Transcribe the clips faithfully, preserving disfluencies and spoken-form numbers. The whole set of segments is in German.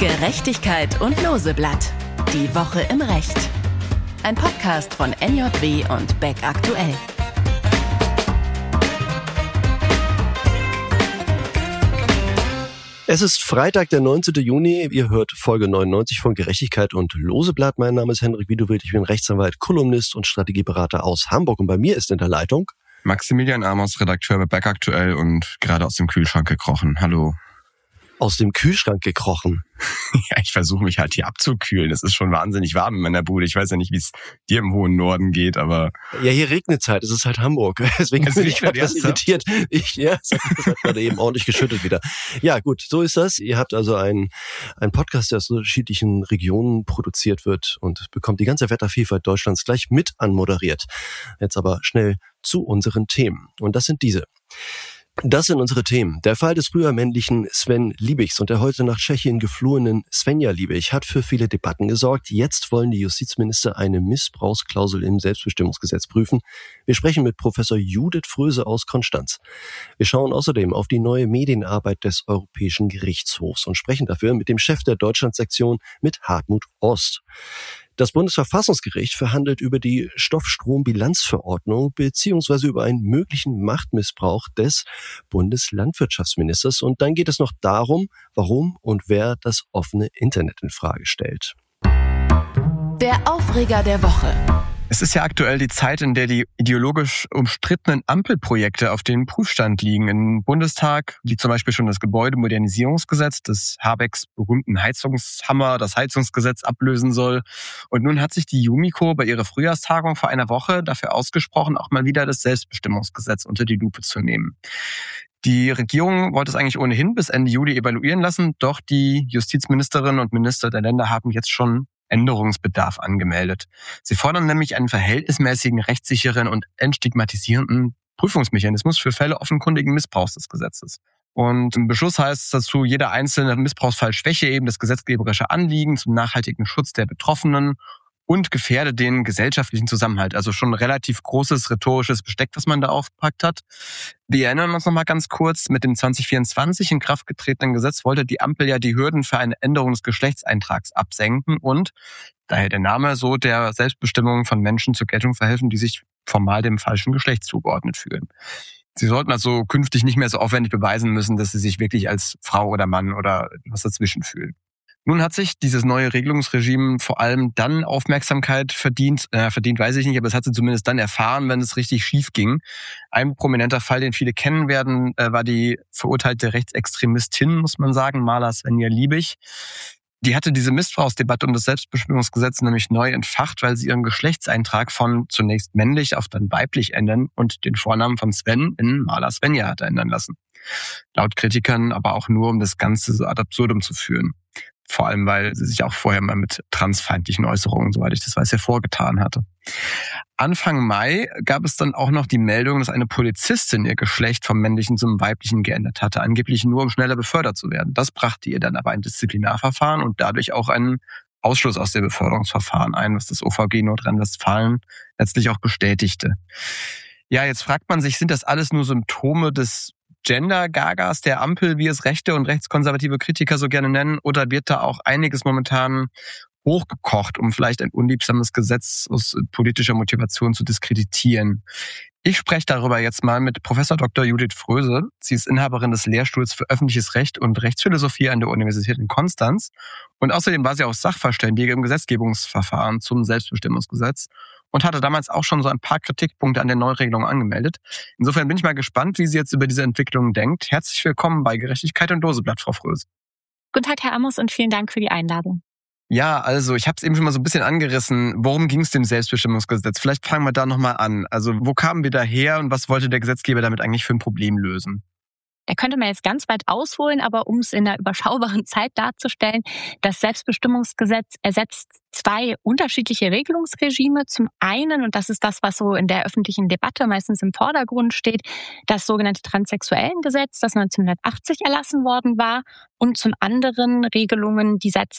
Gerechtigkeit und Loseblatt. Die Woche im Recht. Ein Podcast von N J W und Beck Aktuell. Es ist Freitag, der neunzehnten Juni. Ihr hört Folge neunundneunzig von Gerechtigkeit und Loseblatt. Mein Name ist Henrik Wiedewild. Ich bin Rechtsanwalt, Kolumnist und Strategieberater aus Hamburg. Und bei mir ist in der Leitung Maximilian Amos, Redakteur bei Beck Aktuell und gerade aus dem Kühlschrank gekrochen. Hallo. Aus dem Kühlschrank gekrochen? Ja, ich versuche mich halt hier abzukühlen. Es ist schon wahnsinnig warm in meiner Bude. Ich weiß ja nicht, wie es dir im hohen Norden geht, aber... Ja, hier regnet es halt. Es ist halt Hamburg. Deswegen bin ich etwas irritiert. Ich, ja, es hat, es hat gerade eben ordentlich geschüttelt wieder. Ja, gut, so ist das. Ihr habt also einen, einen Podcast, der aus unterschiedlichen Regionen produziert wird und bekommt die ganze Wettervielfalt Deutschlands gleich mit anmoderiert. Jetzt aber schnell zu unseren Themen. Und das sind diese. Das sind unsere Themen. Der Fall des früher männlichen Sven Liebigs und der heute nach Tschechien geflohenen Svenja Liebig hat für viele Debatten gesorgt. Jetzt wollen die Justizminister eine Missbrauchsklausel im Selbstbestimmungsgesetz prüfen. Wir sprechen mit Professor Judith Fröse aus Konstanz. Wir schauen außerdem auf die neue Medienarbeit des Europäischen Gerichtshofs und sprechen dafür mit dem Chef der Deutschlandsektion, mit Hartmut Ost. Das Bundesverfassungsgericht verhandelt über die Stoffstrombilanzverordnung beziehungsweise über einen möglichen Machtmissbrauch des Bundeslandwirtschaftsministers. Und dann geht es noch darum, warum und wer das offene Internet in Frage stellt. Der Aufreger der Woche. Es ist ja aktuell die Zeit, in der die ideologisch umstrittenen Ampelprojekte auf dem Prüfstand liegen. Im Bundestag liegt zum Beispiel schon das Gebäudemodernisierungsgesetz, das Habecks berühmten Heizungshammer, das Heizungsgesetz ablösen soll. Und nun hat sich die Jumiko bei ihrer Frühjahrstagung vor einer Woche dafür ausgesprochen, auch mal wieder das Selbstbestimmungsgesetz unter die Lupe zu nehmen. Die Regierung wollte es eigentlich ohnehin bis Ende Juli evaluieren lassen, doch die Justizministerinnen und Minister der Länder haben jetzt schon Änderungsbedarf angemeldet. Sie fordern nämlich einen verhältnismäßigen, rechtssicheren und entstigmatisierenden Prüfungsmechanismus für Fälle offenkundigen Missbrauchs des Gesetzes. Und im Beschluss heißt es dazu, jeder einzelne Missbrauchsfall schwäche eben das gesetzgeberische Anliegen zum nachhaltigen Schutz der Betroffenen und gefährde den gesellschaftlichen Zusammenhalt. Also schon ein relativ großes rhetorisches Besteck, was man da aufgepackt hat. Wir erinnern uns noch mal ganz kurz, mit dem zwanzig vierundzwanzig in Kraft getretenen Gesetz wollte die Ampel ja die Hürden für eine Änderung des Geschlechtseintrags absenken und daher der Name so der Selbstbestimmung von Menschen zur Geltung verhelfen, die sich formal dem falschen Geschlecht zugeordnet fühlen. Sie sollten also künftig nicht mehr so aufwendig beweisen müssen, dass sie sich wirklich als Frau oder Mann oder was dazwischen fühlen. Nun hat sich dieses neue Regelungsregime vor allem dann Aufmerksamkeit verdient, äh, verdient weiß ich nicht, aber es hat sie zumindest dann erfahren, wenn es richtig schief ging. Ein prominenter Fall, den viele kennen werden, äh, war die verurteilte Rechtsextremistin, muss man sagen, Maler Svenja Liebig. Die hatte diese Missbrauchsdebatte um das Selbstbestimmungsgesetz nämlich neu entfacht, weil sie ihren Geschlechtseintrag von zunächst männlich auf dann weiblich ändern und den Vornamen von Sven in Maler Svenja hatte ändern lassen. Laut Kritikern aber auch nur, um das Ganze so ad absurdum zu führen. Vor allem, weil sie sich auch vorher mal mit transfeindlichen Äußerungen, soweit ich das weiß, hervorgetan hatte. Anfang Mai gab es dann auch noch die Meldung, dass eine Polizistin ihr Geschlecht vom männlichen zum weiblichen geändert hatte, angeblich nur um schneller befördert zu werden. Das brachte ihr dann aber ein Disziplinarverfahren und dadurch auch einen Ausschluss aus dem Beförderungsverfahren ein, was das O V G Nordrhein-Westfalen letztlich auch bestätigte. Ja, jetzt fragt man sich, sind das alles nur Symptome des Gender-Gagas der Ampel, wie es rechte und rechtskonservative Kritiker so gerne nennen, oder wird da auch einiges momentan hochgekocht, um vielleicht ein unliebsames Gesetz aus politischer Motivation zu diskreditieren? Ich spreche darüber jetzt mal mit Professor Doktor Judith Fröse. Sie ist Inhaberin des Lehrstuhls für öffentliches Recht und Rechtsphilosophie an der Universität in Konstanz. Und außerdem war sie auch Sachverständige im Gesetzgebungsverfahren zum Selbstbestimmungsgesetz und hatte damals auch schon so ein paar Kritikpunkte an der Neuregelung angemeldet. Insofern bin ich mal gespannt, wie sie jetzt über diese Entwicklung denkt. Herzlich willkommen bei Gerechtigkeit und Loseblatt, Frau Fröse. Guten Tag, Herr Amos, und vielen Dank für die Einladung. Ja, also ich habe es eben schon mal so ein bisschen angerissen. Worum ging es dem Selbstbestimmungsgesetz? Vielleicht fangen wir da nochmal an. Also wo kamen wir da her und was wollte der Gesetzgeber damit eigentlich für ein Problem lösen? Da könnte man jetzt ganz weit ausholen, aber um es in einer überschaubaren Zeit darzustellen, das Selbstbestimmungsgesetz ersetzt zwei unterschiedliche Regelungsregime. Zum einen, und das ist das, was so in der öffentlichen Debatte meistens im Vordergrund steht, das sogenannte Transsexuellengesetz, das neunzehnhundertachtzig erlassen worden war, und zum anderen Regelungen, die seit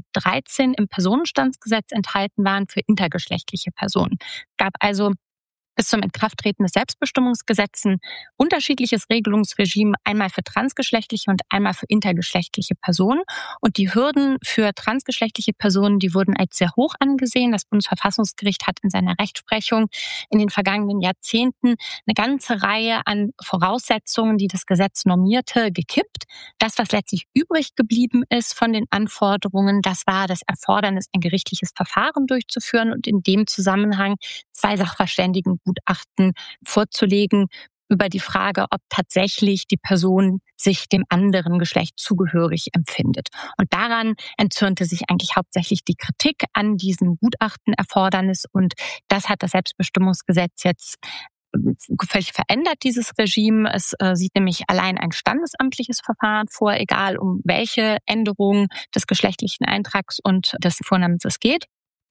zweitausenddreizehn im Personenstandsgesetz enthalten waren für intergeschlechtliche Personen. Es gab also bis zum Inkrafttreten des Selbstbestimmungsgesetzes ein unterschiedliches Regelungsregime, einmal für transgeschlechtliche und einmal für intergeschlechtliche Personen. Und die Hürden für transgeschlechtliche Personen, die wurden als sehr hoch angesehen. Das Bundesverfassungsgericht hat in seiner Rechtsprechung in den vergangenen Jahrzehnten eine ganze Reihe an Voraussetzungen, die das Gesetz normierte, gekippt. Das, was letztlich übrig geblieben ist von den Anforderungen, das war das Erfordernis, ein gerichtliches Verfahren durchzuführen und in dem Zusammenhang zwei Sachverständigengutachten vorzulegen über die Frage, ob tatsächlich die Person sich dem anderen Geschlecht zugehörig empfindet. Und daran entzürnte sich eigentlich hauptsächlich die Kritik an diesem Gutachtenerfordernis. Und das hat das Selbstbestimmungsgesetz jetzt völlig verändert, dieses Regime. Es äh, sieht nämlich allein ein standesamtliches Verfahren vor, egal um welche Änderung des geschlechtlichen Eintrags und des Vornamens es geht.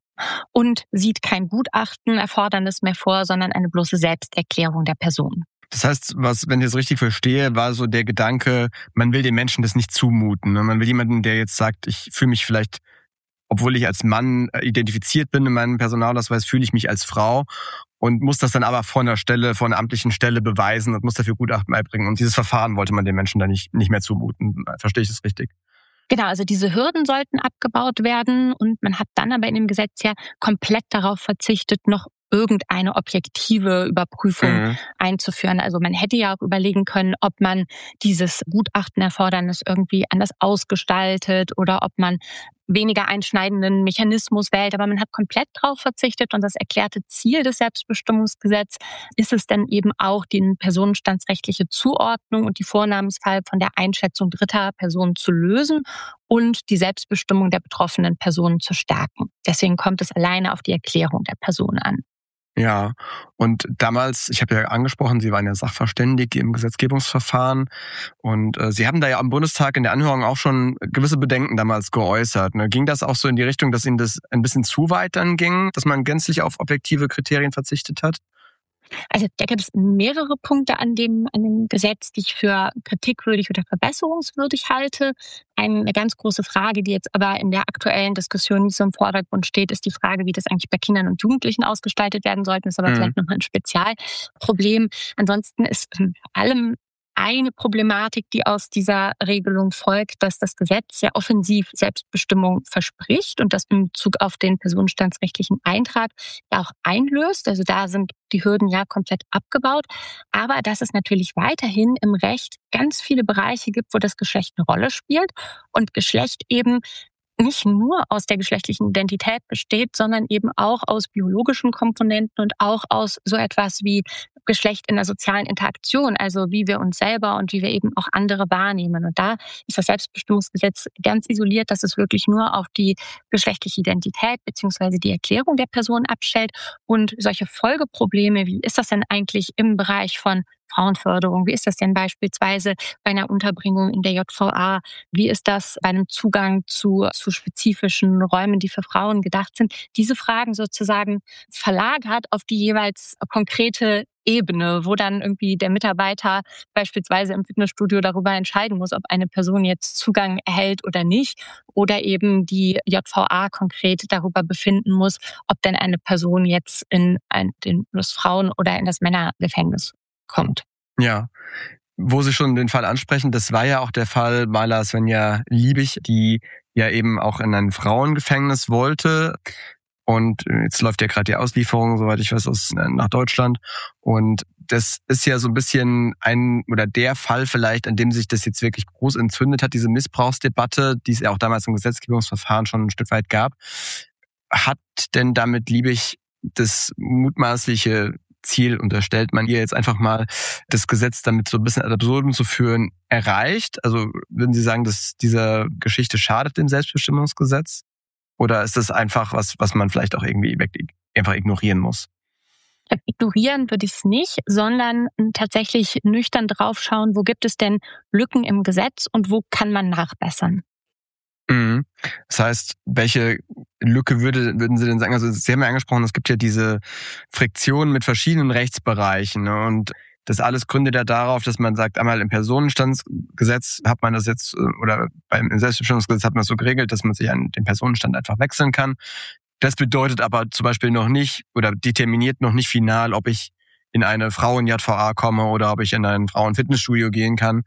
Und sieht kein Gutachtenerfordernis mehr vor, sondern eine bloße Selbsterklärung der Person. Das heißt, was, wenn ich das richtig verstehe, war so der Gedanke, man will den Menschen das nicht zumuten. Man will jemanden, der jetzt sagt, ich fühle mich vielleicht, obwohl ich als Mann identifiziert bin in meinem Personalausweis, fühle ich mich als Frau und muss das dann aber vor einer Stelle, vor einer amtlichen Stelle beweisen und muss dafür Gutachten beibringen. Und dieses Verfahren wollte man den Menschen dann nicht, nicht mehr zumuten. Verstehe ich das richtig? Genau, also diese Hürden sollten abgebaut werden und man hat dann aber in dem Gesetz ja komplett darauf verzichtet, noch irgendeine objektive Überprüfung mhm. einzuführen. Also man hätte ja auch überlegen können, ob man dieses Gutachtenerfordernis irgendwie anders ausgestaltet oder ob man weniger einschneidenden Mechanismus wählt. Aber man hat komplett darauf verzichtet und das erklärte Ziel des Selbstbestimmungsgesetzes ist es dann eben auch, die personenstandsrechtliche Zuordnung und die Vornamensfall von der Einschätzung dritter Personen zu lösen und die Selbstbestimmung der betroffenen Personen zu stärken. Deswegen kommt es alleine auf die Erklärung der Person an. Ja, und damals, ich habe ja angesprochen, Sie waren ja Sachverständige im Gesetzgebungsverfahren und äh, Sie haben da ja am Bundestag in der Anhörung auch schon gewisse Bedenken damals geäußert. Ne? Ging das auch so in die Richtung, dass Ihnen das ein bisschen zu weit dann ging, dass man gänzlich auf objektive Kriterien verzichtet hat? Also da gibt es mehrere Punkte an dem, an dem Gesetz, die ich für kritikwürdig oder verbesserungswürdig halte. Eine ganz große Frage, die jetzt aber in der aktuellen Diskussion nicht so im Vordergrund steht, ist die Frage, wie das eigentlich bei Kindern und Jugendlichen ausgestaltet werden sollte. Das ist aber mhm. vielleicht nochmal ein Spezialproblem. Ansonsten ist vor allem eine Problematik, die aus dieser Regelung folgt, dass das Gesetz sehr offensiv Selbstbestimmung verspricht und das in Bezug auf den personenstandsrechtlichen Eintrag ja auch einlöst. Also da sind die Hürden ja komplett abgebaut. Aber dass es natürlich weiterhin im Recht ganz viele Bereiche gibt, wo das Geschlecht eine Rolle spielt und Geschlecht eben nicht nur aus der geschlechtlichen Identität besteht, sondern eben auch aus biologischen Komponenten und auch aus so etwas wie Geschlecht in der sozialen Interaktion, also wie wir uns selber und wie wir eben auch andere wahrnehmen. Und da ist das Selbstbestimmungsgesetz ganz isoliert, dass es wirklich nur auf die geschlechtliche Identität bzw. die Erklärung der Person abstellt und solche Folgeprobleme, wie ist das denn eigentlich im Bereich von Frauenförderung? Wie ist das denn beispielsweise bei einer Unterbringung in der J V A? Wie ist das bei einem Zugang zu, zu spezifischen Räumen, die für Frauen gedacht sind? Diese Fragen sozusagen verlagert auf die jeweils konkrete Ebene, wo dann irgendwie der Mitarbeiter beispielsweise im Fitnessstudio darüber entscheiden muss, ob eine Person jetzt Zugang erhält oder nicht, oder eben die J V A konkret darüber befinden muss, ob denn eine Person jetzt in ein, in das Frauen- oder in das Männergefängnis kommt. Ja, wo Sie schon den Fall ansprechen, das war ja auch der Fall Maila Svenja Liebig, die ja eben auch in ein Frauengefängnis wollte. Und jetzt läuft ja gerade die Auslieferung, soweit ich weiß, aus, nach Deutschland. Und das ist ja so ein bisschen ein oder der Fall vielleicht, an dem sich das jetzt wirklich groß entzündet hat, diese Missbrauchsdebatte, die es ja auch damals im Gesetzgebungsverfahren schon ein Stück weit gab. Hat denn damit Liebig das mutmaßliche Ziel, unterstellt man ihr jetzt einfach mal, das Gesetz damit so ein bisschen ad absurdum zu führen, erreicht? Also würden Sie sagen, dass dieser Geschichte schadet dem Selbstbestimmungsgesetz? Oder ist das einfach was, was man vielleicht auch irgendwie einfach ignorieren muss? Ignorieren würde ich es nicht, sondern tatsächlich nüchtern draufschauen, wo gibt es denn Lücken im Gesetz und wo kann man nachbessern. Mhm. Das heißt, welche Lücke würde, würden Sie denn sagen? Also Sie haben ja angesprochen, es gibt ja diese Friktion mit verschiedenen Rechtsbereichen, ne? Und das alles gründet ja darauf, dass man sagt, einmal im Personenstandsgesetz hat man das jetzt, oder beim Selbstbestimmungsgesetz hat man das so geregelt, dass man sich an den Personenstand einfach wechseln kann. Das bedeutet aber zum Beispiel noch nicht oder determiniert noch nicht final, ob ich in eine Frauen-J V A komme oder ob ich in ein Frauen-Fitnessstudio gehen kann.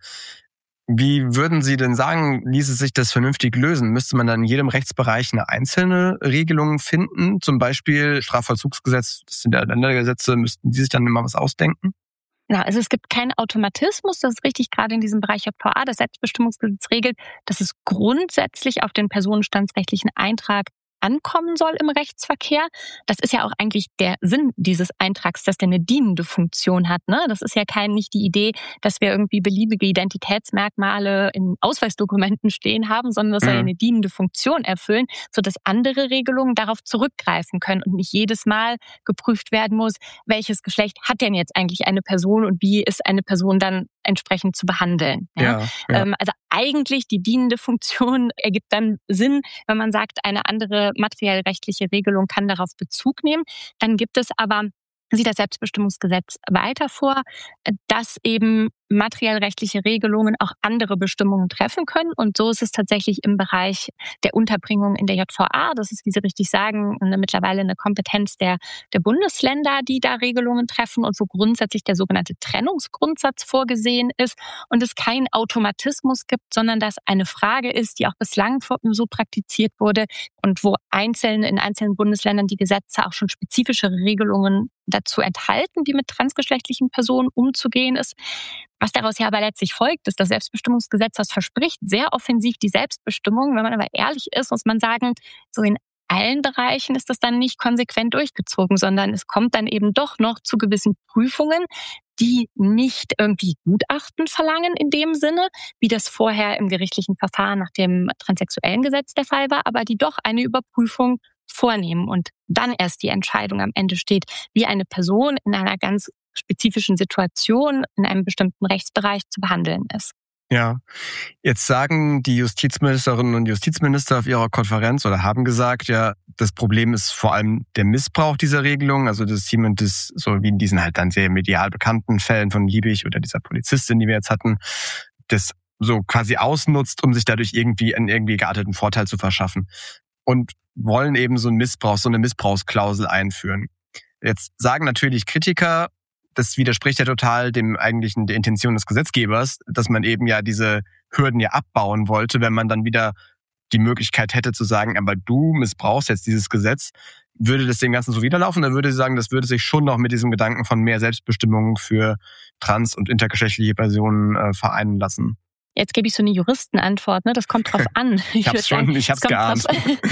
Wie würden Sie denn sagen, ließe sich das vernünftig lösen? Müsste man dann in jedem Rechtsbereich eine einzelne Regelung finden? Zum Beispiel Strafvollzugsgesetz, das sind ja Ländergesetze, müssten die sich dann immer was ausdenken? Ja, also es gibt keinen Automatismus, das ist richtig, gerade in diesem Bereich J V A. Das Selbstbestimmungsgesetz regelt, dass es grundsätzlich auf den personenstandsrechtlichen Eintrag ankommen soll im Rechtsverkehr. Das ist ja auch eigentlich der Sinn dieses Eintrags, dass der eine dienende Funktion hat. Ne? Das ist ja kein, nicht die Idee, dass wir irgendwie beliebige Identitätsmerkmale in Ausweisdokumenten stehen haben, sondern das soll ja eine dienende Funktion erfüllen, sodass andere Regelungen darauf zurückgreifen können und nicht jedes Mal geprüft werden muss, welches Geschlecht hat denn jetzt eigentlich eine Person und wie ist eine Person dann entsprechend zu behandeln. Ja? Ja, ja. Ähm, also eigentlich die dienende Funktion ergibt dann Sinn, wenn man sagt, eine andere materiellrechtliche Regelung kann darauf Bezug nehmen. Dann gibt es aber, sieht das Selbstbestimmungsgesetz weiter vor, dass eben materiellrechtliche Regelungen auch andere Bestimmungen treffen können. Und so ist es tatsächlich im Bereich der Unterbringung in der J V A. Das ist, wie Sie richtig sagen, eine, mittlerweile eine Kompetenz der, der Bundesländer, die da Regelungen treffen und wo grundsätzlich der sogenannte Trennungsgrundsatz vorgesehen ist und es keinen Automatismus gibt, sondern dass eine Frage ist, die auch bislang so praktiziert wurde und wo einzelne, in einzelnen Bundesländern die Gesetze auch schon spezifischere Regelungen dazu enthalten, wie mit transgeschlechtlichen Personen umzugehen ist. Was daraus ja aber letztlich folgt, ist das Selbstbestimmungsgesetz, das verspricht sehr offensiv die Selbstbestimmung. Wenn man aber ehrlich ist, muss man sagen, so in allen Bereichen ist das dann nicht konsequent durchgezogen, sondern es kommt dann eben doch noch zu gewissen Prüfungen, die nicht irgendwie Gutachten verlangen in dem Sinne, wie das vorher im gerichtlichen Verfahren nach dem transsexuellen Gesetz der Fall war, aber die doch eine Überprüfung vornehmen und dann erst die Entscheidung am Ende steht, wie eine Person in einer ganz spezifischen Situation in einem bestimmten Rechtsbereich zu behandeln ist. Ja, jetzt sagen die Justizministerinnen und Justizminister auf ihrer Konferenz oder haben gesagt, ja, das Problem ist vor allem der Missbrauch dieser Regelung, also dass jemand das, so wie in diesen halt dann sehr medial bekannten Fällen von Liebig oder dieser Polizistin, die wir jetzt hatten, das so quasi ausnutzt, um sich dadurch irgendwie einen irgendwie gearteten Vorteil zu verschaffen. Und wollen eben so einen Missbrauch, so eine Missbrauchsklausel einführen. Jetzt sagen natürlich Kritiker, das widerspricht ja total dem eigentlichen der Intention des Gesetzgebers, dass man eben ja diese Hürden ja abbauen wollte, wenn man dann wieder die Möglichkeit hätte zu sagen, aber du missbrauchst jetzt dieses Gesetz, würde das dem Ganzen so widerlaufen? Dann würde sie sagen, das würde sich schon noch mit diesem Gedanken von mehr Selbstbestimmung für trans- und intergeschlechtliche Personen äh, vereinen lassen. Jetzt gebe ich so eine Juristenantwort, ne? Das kommt drauf an. Ich hab's schon, sagen, ich hab's geahnt.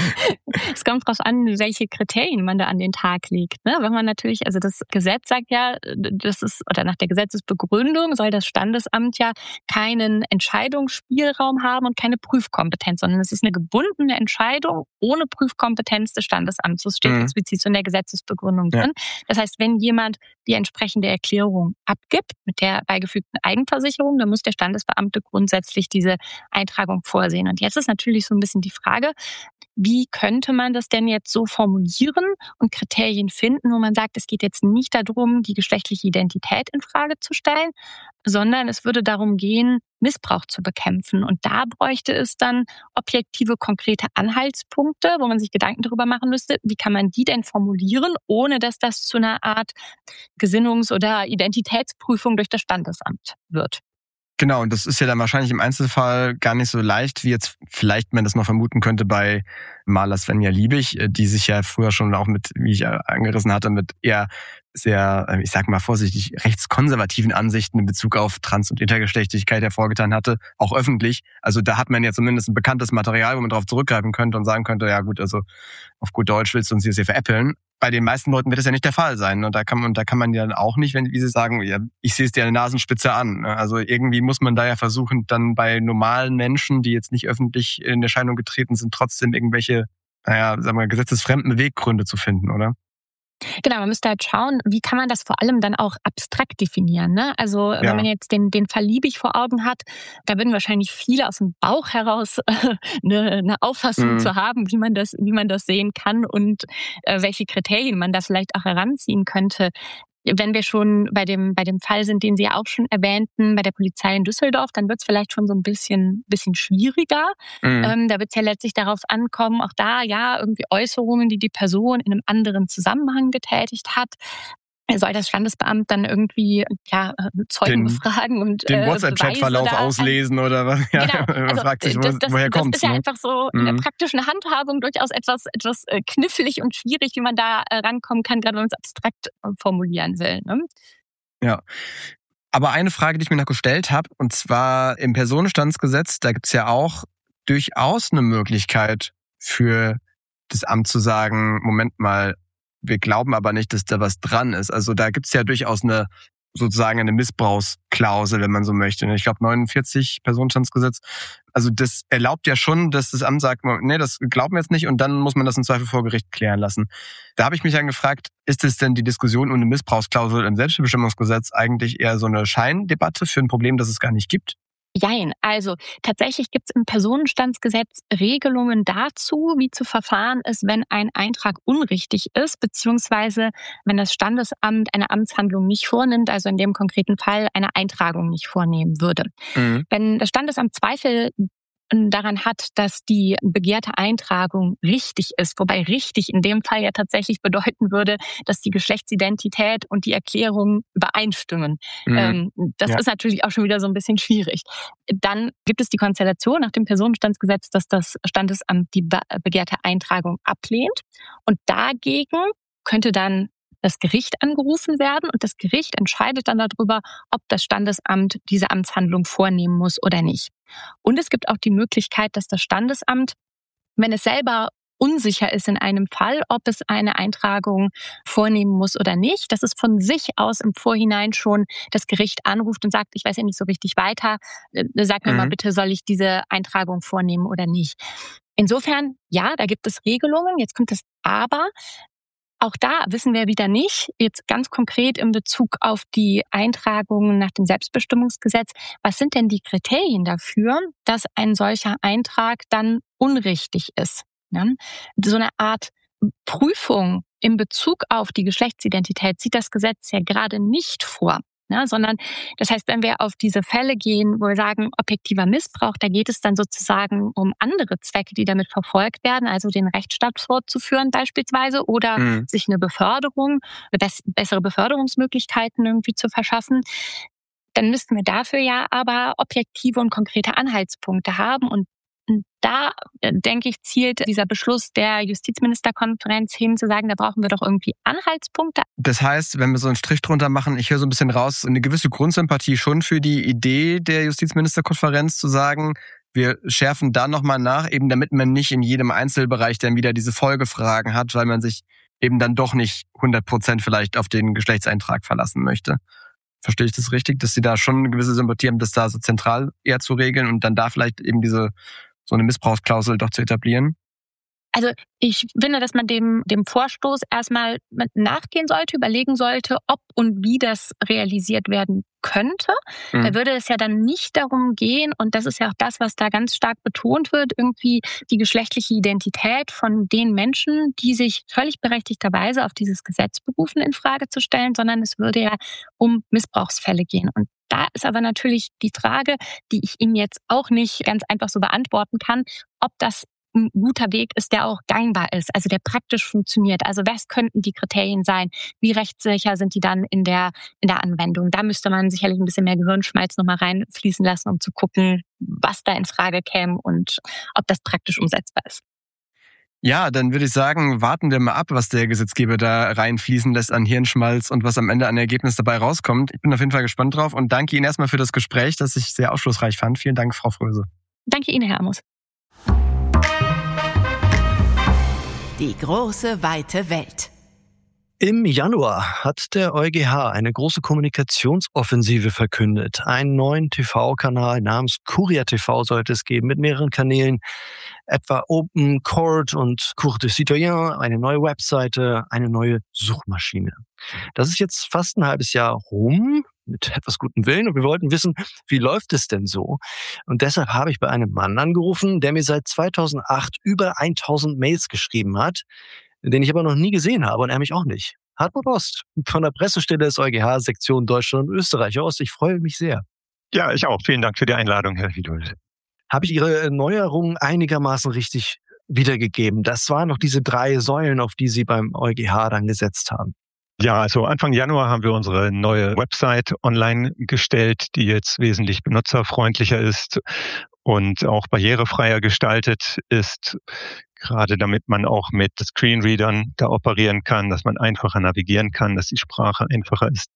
Es kommt drauf an, welche Kriterien man da an den Tag legt, ne? Wenn man natürlich, also das Gesetz sagt ja, das ist, oder nach der Gesetzesbegründung soll das Standesamt ja keinen Entscheidungsspielraum haben und keine Prüfkompetenz, sondern es ist eine gebundene Entscheidung ohne Prüfkompetenz des Standesamts. Das steht mhm. explizit so in der Gesetzesbegründung drin. Ja. Das heißt, wenn jemand die entsprechende Erklärung abgibt mit der beigefügten Eigenversicherung, dann muss der Standesbeamte grundsätzlich diese Eintragung vorsehen. Und jetzt ist natürlich so ein bisschen die Frage, wie könnte man das denn jetzt so formulieren und Kriterien finden, wo man sagt, es geht jetzt nicht darum, die geschlechtliche Identität in Frage zu stellen, sondern es würde darum gehen, Missbrauch zu bekämpfen. Und da bräuchte es dann objektive, konkrete Anhaltspunkte, wo man sich Gedanken darüber machen müsste, wie kann man die denn formulieren, ohne dass das zu einer Art Gesinnungs- oder Identitätsprüfung durch das Standesamt wird. Genau, und das ist ja dann wahrscheinlich im Einzelfall gar nicht so leicht, wie jetzt vielleicht man das noch vermuten könnte bei Maler Svenja Liebig, die sich ja früher schon auch mit, wie ich angerissen hatte, mit eher sehr, ich sag mal vorsichtig, rechtskonservativen Ansichten in Bezug auf Trans- und Intergeschlechtlichkeit hervorgetan hatte, auch öffentlich. Also da hat man ja zumindest ein bekanntes Material, wo man darauf zurückgreifen könnte und sagen könnte, ja gut, also auf gut Deutsch willst du uns hier veräppeln. Bei den meisten Leuten wird das ja nicht der Fall sein. Und da kann man, da kann man ja dann auch nicht, wenn, wie sie sagen, ja, ich sehe es dir eine Nasenspitze an. Also irgendwie muss man da ja versuchen, dann bei normalen Menschen, die jetzt nicht öffentlich in Erscheinung getreten sind, trotzdem irgendwelche, naja, sagen wir, gesetzesfremden Beweggründe zu finden, oder? Genau, man müsste halt schauen, wie kann man das vor allem dann auch abstrakt definieren, ne? Also ja. Wenn man jetzt den, den Fall Liebig vor Augen hat, da würden wahrscheinlich viele aus dem Bauch heraus äh, eine, eine Auffassung mhm. zu haben, wie man das, wie man das sehen kann und äh, welche Kriterien man da vielleicht auch heranziehen könnte. Wenn wir schon bei dem, bei dem Fall sind, den Sie ja auch schon erwähnten, bei der Polizei in Düsseldorf, dann wird es vielleicht schon so ein bisschen, bisschen schwieriger. Mhm. Ähm, da wird es ja letztlich darauf ankommen, auch da, ja, irgendwie Äußerungen, die die Person in einem anderen Zusammenhang getätigt hat. soll das Standesamt dann irgendwie ja, Zeugen den, befragen und den äh, WhatsApp-Chat-Verlauf auslesen oder was? Ja, genau, man also fragt sich, wo, das, das, woher das kommt's? ist ja ne? einfach so Mhm. in der praktischen Handhabung durchaus etwas, etwas äh, knifflig und schwierig, wie man da äh, rankommen kann, gerade wenn man es abstrakt äh, formulieren will. Ne? Ja. Aber eine Frage, die ich mir noch gestellt habe, und zwar im Personenstandsgesetz, da gibt's ja auch durchaus eine Möglichkeit für das Amt zu sagen, Moment mal, wir glauben aber nicht, dass da was dran ist. Also da gibt's ja durchaus eine sozusagen eine Missbrauchsklausel, wenn man so möchte. Ich glaube neunundvierzig Personenstandsgesetz. Also das erlaubt ja schon, dass das Amt sagt, nee, das glauben wir jetzt nicht, und dann muss man das im Zweifel vor Gericht klären lassen. Da habe ich mich dann gefragt, ist es denn die Diskussion um eine Missbrauchsklausel im Selbstbestimmungsgesetz eigentlich eher so eine Scheindebatte für ein Problem, das es gar nicht gibt? Jein, also tatsächlich gibt es im Personenstandsgesetz Regelungen dazu, wie zu verfahren ist, wenn ein Eintrag unrichtig ist, beziehungsweise wenn das Standesamt eine Amtshandlung nicht vornimmt, also in dem konkreten Fall eine Eintragung nicht vornehmen würde. Mhm. Wenn das Standesamt Zweifel daran hat, dass die begehrte Eintragung richtig ist, wobei richtig in dem Fall ja tatsächlich bedeuten würde, dass die Geschlechtsidentität und die Erklärung übereinstimmen. Mhm. Ähm, das ja. ist natürlich auch schon wieder so ein bisschen schwierig. Dann gibt es die Konstellation nach dem Personenstandsgesetz, dass das Standesamt die begehrte Eintragung ablehnt, und dagegen könnte dann das Gericht angerufen werden, und das Gericht entscheidet dann darüber, ob das Standesamt diese Amtshandlung vornehmen muss oder nicht. Und es gibt auch die Möglichkeit, dass das Standesamt, wenn es selber unsicher ist in einem Fall, ob es eine Eintragung vornehmen muss oder nicht, dass es von sich aus im Vorhinein schon das Gericht anruft und sagt, ich weiß ja nicht so richtig weiter, sag mir mhm. mal bitte, soll ich diese Eintragung vornehmen oder nicht. Insofern, ja, da gibt es Regelungen. Jetzt kommt das Aber. Auch da wissen wir wieder nicht, jetzt ganz konkret in Bezug auf die Eintragungen nach dem Selbstbestimmungsgesetz, was sind denn die Kriterien dafür, dass ein solcher Eintrag dann unrichtig ist? Ja? So eine Art Prüfung in Bezug auf die Geschlechtsidentität sieht das Gesetz ja gerade nicht vor. Ja, sondern das heißt, wenn wir auf diese Fälle gehen, wo wir sagen, objektiver Missbrauch, da geht es dann sozusagen um andere Zwecke, die damit verfolgt werden, also den Rechtsstaat fortzuführen beispielsweise oder mhm. sich eine Beförderung, bessere Beförderungsmöglichkeiten irgendwie zu verschaffen. Dann müssten wir dafür ja aber objektive und konkrete Anhaltspunkte haben, und da, denke ich, zielt dieser Beschluss der Justizministerkonferenz hin, zu sagen, da brauchen wir doch irgendwie Anhaltspunkte. Das heißt, wenn wir so einen Strich drunter machen, ich höre so ein bisschen raus, eine gewisse Grundsympathie schon für die Idee der Justizministerkonferenz zu sagen, wir schärfen da nochmal nach, eben damit man nicht in jedem Einzelbereich dann wieder diese Folgefragen hat, weil man sich eben dann doch nicht hundert Prozent vielleicht auf den Geschlechtseintrag verlassen möchte. Verstehe ich das richtig, dass Sie da schon eine gewisse Sympathie haben, das da so zentral eher zu regeln und dann da vielleicht eben diese so eine Missbrauchsklausel doch zu etablieren? Also ich finde, dass man dem, dem Vorstoß erstmal nachgehen sollte, überlegen sollte, ob und wie das realisiert werden könnte. Mhm. Da würde es ja dann nicht darum gehen, und das ist ja auch das, was da ganz stark betont wird, irgendwie die geschlechtliche Identität von den Menschen, die sich völlig berechtigterweise auf dieses Gesetz berufen, in Frage zu stellen, sondern es würde ja um Missbrauchsfälle gehen. Und da ist aber natürlich die Frage, die ich Ihnen jetzt auch nicht ganz einfach so beantworten kann, ob das ein guter Weg ist, der auch gangbar ist, also der praktisch funktioniert. Also was könnten die Kriterien sein? Wie rechtssicher sind die dann in der in der Anwendung? Da müsste man sicherlich ein bisschen mehr Gehirnschmalz nochmal reinfließen lassen, um zu gucken, was da in Frage käme und ob das praktisch umsetzbar ist. Ja, dann würde ich sagen, warten wir mal ab, was der Gesetzgeber da reinfließen lässt an Hirnschmalz und was am Ende an Ergebnis dabei rauskommt. Ich bin auf jeden Fall gespannt drauf und danke Ihnen erstmal für das Gespräch, das ich sehr aufschlussreich fand. Vielen Dank, Frau Fröse. Danke Ihnen, Herr Amos. Die große, weite Welt. Im Januar hat der EuGH eine große Kommunikationsoffensive verkündet. Einen neuen T V-Kanal namens Kurier T V sollte es geben, mit mehreren Kanälen, etwa Open Court und Cour des Citoyens, eine neue Webseite, eine neue Suchmaschine. Das ist jetzt fast ein halbes Jahr rum, mit etwas gutem Willen, und wir wollten wissen, wie läuft es denn so? Und deshalb habe ich bei einem Mann angerufen, der mir seit zweitausendacht über tausend Mails geschrieben hat, den ich aber noch nie gesehen habe und er mich auch nicht. Hartmut Ost von der Pressestelle des EuGH, Sektion Deutschland und Österreich. Herr Ost, ich freue mich sehr. Ja, ich auch. Vielen Dank für die Einladung, Herr Wiedold. Habe ich Ihre Neuerungen einigermaßen richtig wiedergegeben? Das waren noch diese drei Säulen, auf die Sie beim EuGH dann gesetzt haben. Ja, also Anfang Januar haben wir unsere neue Website online gestellt, die jetzt wesentlich benutzerfreundlicher ist und auch barrierefreier gestaltet ist, gerade damit man auch mit Screenreadern da operieren kann, dass man einfacher navigieren kann, dass die Sprache einfacher ist.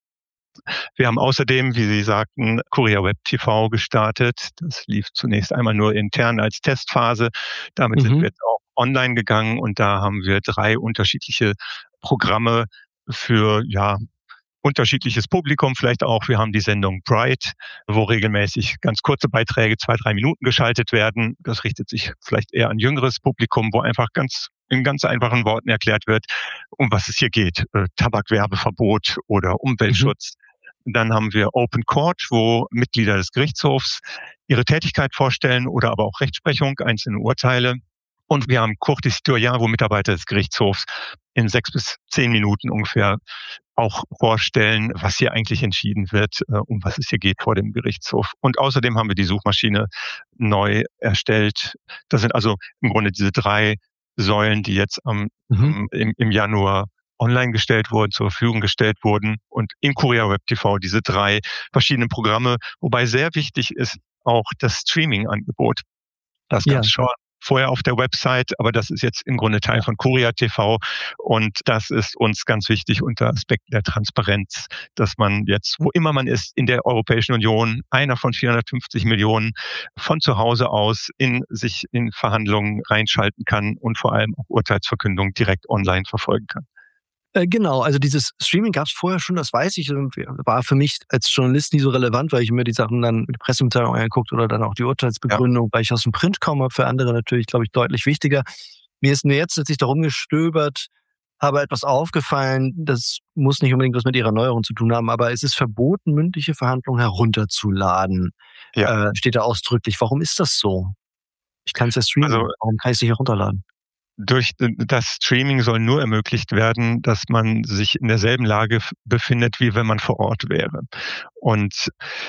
Wir haben außerdem, wie Sie sagten, Kurier Web T V gestartet. Das lief zunächst einmal nur intern als Testphase. Damit mhm. sind wir jetzt auch online gegangen und da haben wir drei unterschiedliche Programme für, ja, unterschiedliches Publikum vielleicht auch. Wir haben die Sendung Bright, wo regelmäßig ganz kurze Beiträge, zwei, drei Minuten geschaltet werden. Das richtet sich vielleicht eher an jüngeres Publikum, wo einfach ganz in ganz einfachen Worten erklärt wird, um was es hier geht. Äh, Tabakwerbeverbot oder Umweltschutz. Mhm. Dann haben wir Open Court, wo Mitglieder des Gerichtshofs ihre Tätigkeit vorstellen oder aber auch Rechtsprechung, einzelne Urteile. Und wir haben Cour des Citoyens, wo Mitarbeiter des Gerichtshofs in sechs bis zehn Minuten ungefähr auch vorstellen, was hier eigentlich entschieden wird, um was es hier geht vor dem Gerichtshof. Und außerdem haben wir die Suchmaschine neu erstellt. Das sind also im Grunde diese drei Säulen, die jetzt am, mhm. im, im Januar online gestellt wurden, zur Verfügung gestellt wurden. Und in Kurier Web T V diese drei verschiedenen Programme, wobei sehr wichtig ist auch das Streaming-Angebot. Das gab es ja schon vorher auf der Website, aber das ist jetzt im Grunde Teil von Kurier T V und das ist uns ganz wichtig unter Aspekt der Transparenz, dass man jetzt, wo immer man ist in der Europäischen Union, einer von vierhundertfünfzig Millionen von zu Hause aus in sich in Verhandlungen reinschalten kann und vor allem auch Urteilsverkündungen direkt online verfolgen kann. Genau, also dieses Streaming gab es vorher schon, das weiß ich, war für mich als Journalist nie so relevant, weil ich mir die Sachen dann, die Pressemitteilung angeguckt oder dann auch die Urteilsbegründung, ja. weil ich aus dem Print komme, für andere natürlich, glaube ich, deutlich wichtiger. Mir ist nur jetzt, als ich da rumgestöbert habe, etwas aufgefallen, das muss nicht unbedingt was mit ihrer Neuerung zu tun haben, aber es ist verboten, mündliche Verhandlungen herunterzuladen. Ja. Äh, steht da ausdrücklich. Warum ist das so? Ich kann es ja streamen, also, warum kann ich es nicht herunterladen? Durch das Streaming soll nur ermöglicht werden, dass man sich in derselben Lage befindet, wie wenn man vor Ort wäre. Und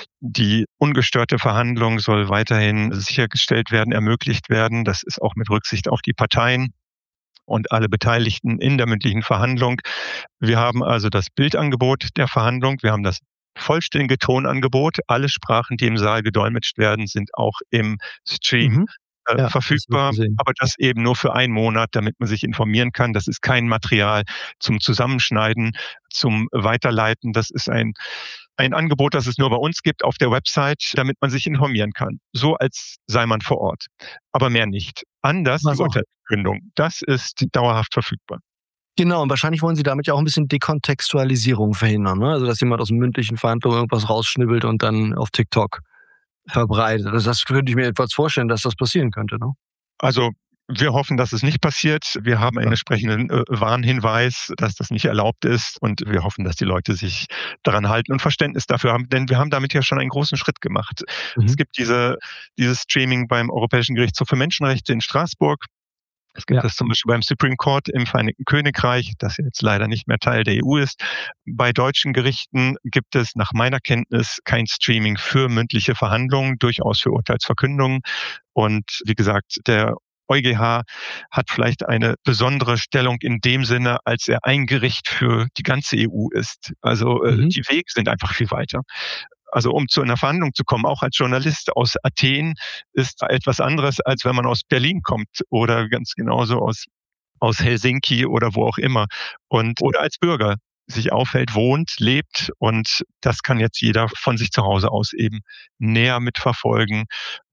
die ungestörte Verhandlung soll weiterhin sichergestellt werden, ermöglicht werden. Das ist auch mit Rücksicht auf die Parteien und alle Beteiligten in der mündlichen Verhandlung. Wir haben also das Bildangebot der Verhandlung. Wir haben das vollständige Tonangebot. Alle Sprachen, die im Saal gedolmetscht werden, sind auch im Stream mhm. Ja, verfügbar, das aber das eben nur für einen Monat, damit man sich informieren kann. Das ist kein Material zum Zusammenschneiden, zum Weiterleiten. Das ist ein, ein Angebot, das es nur bei uns gibt auf der Website, damit man sich informieren kann. So als sei man vor Ort. Aber mehr nicht. Anders die Urteilsverkündung. Das ist dauerhaft verfügbar. Genau, und wahrscheinlich wollen Sie damit ja auch ein bisschen Dekontextualisierung verhindern, ne? Also, dass jemand aus mündlichen Verhandlungen irgendwas rausschnibbelt und dann auf TikTok verbreitet. Also das könnte ich mir etwas vorstellen, dass das passieren könnte, ne? Also wir hoffen, dass es nicht passiert. Wir haben einen ja. entsprechenden äh, Warnhinweis, dass das nicht erlaubt ist und wir hoffen, dass die Leute sich daran halten und Verständnis dafür haben, denn wir haben damit ja schon einen großen Schritt gemacht. Mhm. Es gibt diese dieses Streaming beim Europäischen Gerichtshof für Menschenrechte in Straßburg. Es gibt ja. das zum Beispiel beim Supreme Court im Vereinigten Königreich, das jetzt leider nicht mehr Teil der E U ist. Bei deutschen Gerichten gibt es nach meiner Kenntnis kein Streaming für mündliche Verhandlungen, durchaus für Urteilsverkündungen. Und wie gesagt, der EuGH hat vielleicht eine besondere Stellung in dem Sinne, als er ein Gericht für die ganze E U ist. Also mhm. die Wege sind einfach viel weiter. Also um zu einer Verhandlung zu kommen, auch als Journalist aus Athen, ist etwas anderes, als wenn man aus Berlin kommt oder ganz genauso aus, aus Helsinki oder wo auch immer. Und, oder als Bürger sich aufhält, wohnt, lebt. Und das kann jetzt jeder von sich zu Hause aus eben näher mitverfolgen.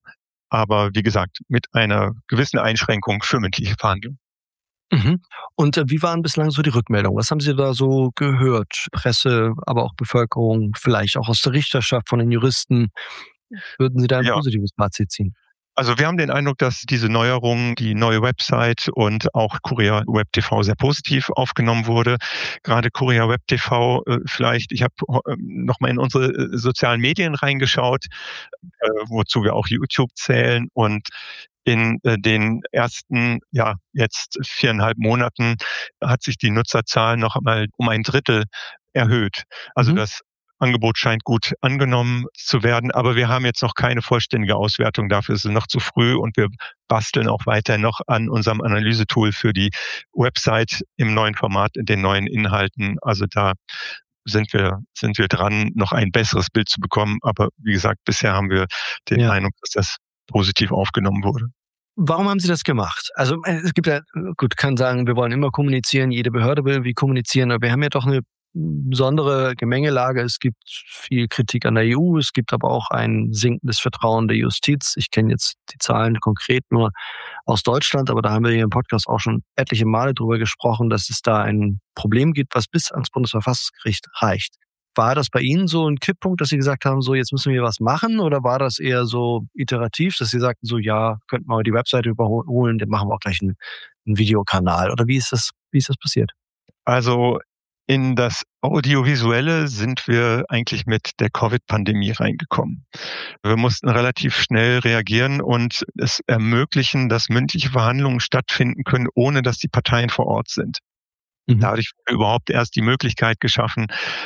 Aber wie gesagt, mit einer gewissen Einschränkung für mündliche Verhandlungen. Mhm. Und äh, wie waren bislang so die Rückmeldungen? Was haben Sie da so gehört? Presse, aber auch Bevölkerung, vielleicht auch aus der Richterschaft, von den Juristen. Würden Sie da ein ja. positives Fazit ziehen? Also wir haben den Eindruck, dass diese Neuerung, die neue Website und auch Kurier Web T V sehr positiv aufgenommen wurde. Gerade Kurier Web T V, äh, vielleicht, ich habe äh, nochmal in unsere äh, sozialen Medien reingeschaut, äh, wozu wir auch YouTube zählen und in äh, den ersten, ja, jetzt viereinhalb Monaten hat sich die Nutzerzahl noch einmal um ein Drittel erhöht. Also mhm. das Angebot scheint gut angenommen zu werden, aber wir haben jetzt noch keine vollständige Auswertung. Dafür ist es noch zu früh und wir basteln auch weiter noch an unserem Analysetool für die Website im neuen Format, in den neuen Inhalten. Also da sind wir, sind wir dran, noch ein besseres Bild zu bekommen. Aber wie gesagt, bisher haben wir den ja. Eindruck, dass das positiv aufgenommen wurde. Warum haben Sie das gemacht? Also es gibt ja, gut, kann sagen, wir wollen immer kommunizieren, jede Behörde will irgendwie kommunizieren, aber wir haben ja doch eine besondere Gemengelage. Es gibt viel Kritik an der E U, es gibt aber auch ein sinkendes Vertrauen der Justiz. Ich kenne jetzt die Zahlen konkret nur aus Deutschland, aber da haben wir hier im Podcast auch schon etliche Male drüber gesprochen, dass es da ein Problem gibt, was bis ans Bundesverfassungsgericht reicht. War das bei Ihnen so ein Kipppunkt, dass Sie gesagt haben, so jetzt müssen wir was machen, oder war das eher so iterativ, dass Sie sagten, so ja, könnten wir die Webseite überholen, dann machen wir auch gleich einen, einen Videokanal, oder wie ist das, wie ist das passiert? Also in das Audiovisuelle sind wir eigentlich mit der Covid-Pandemie reingekommen. Wir mussten relativ schnell reagieren und es ermöglichen, dass mündliche Verhandlungen stattfinden können, ohne dass die Parteien vor Ort sind. Mhm. Dadurch wurde überhaupt erst die Möglichkeit geschaffen,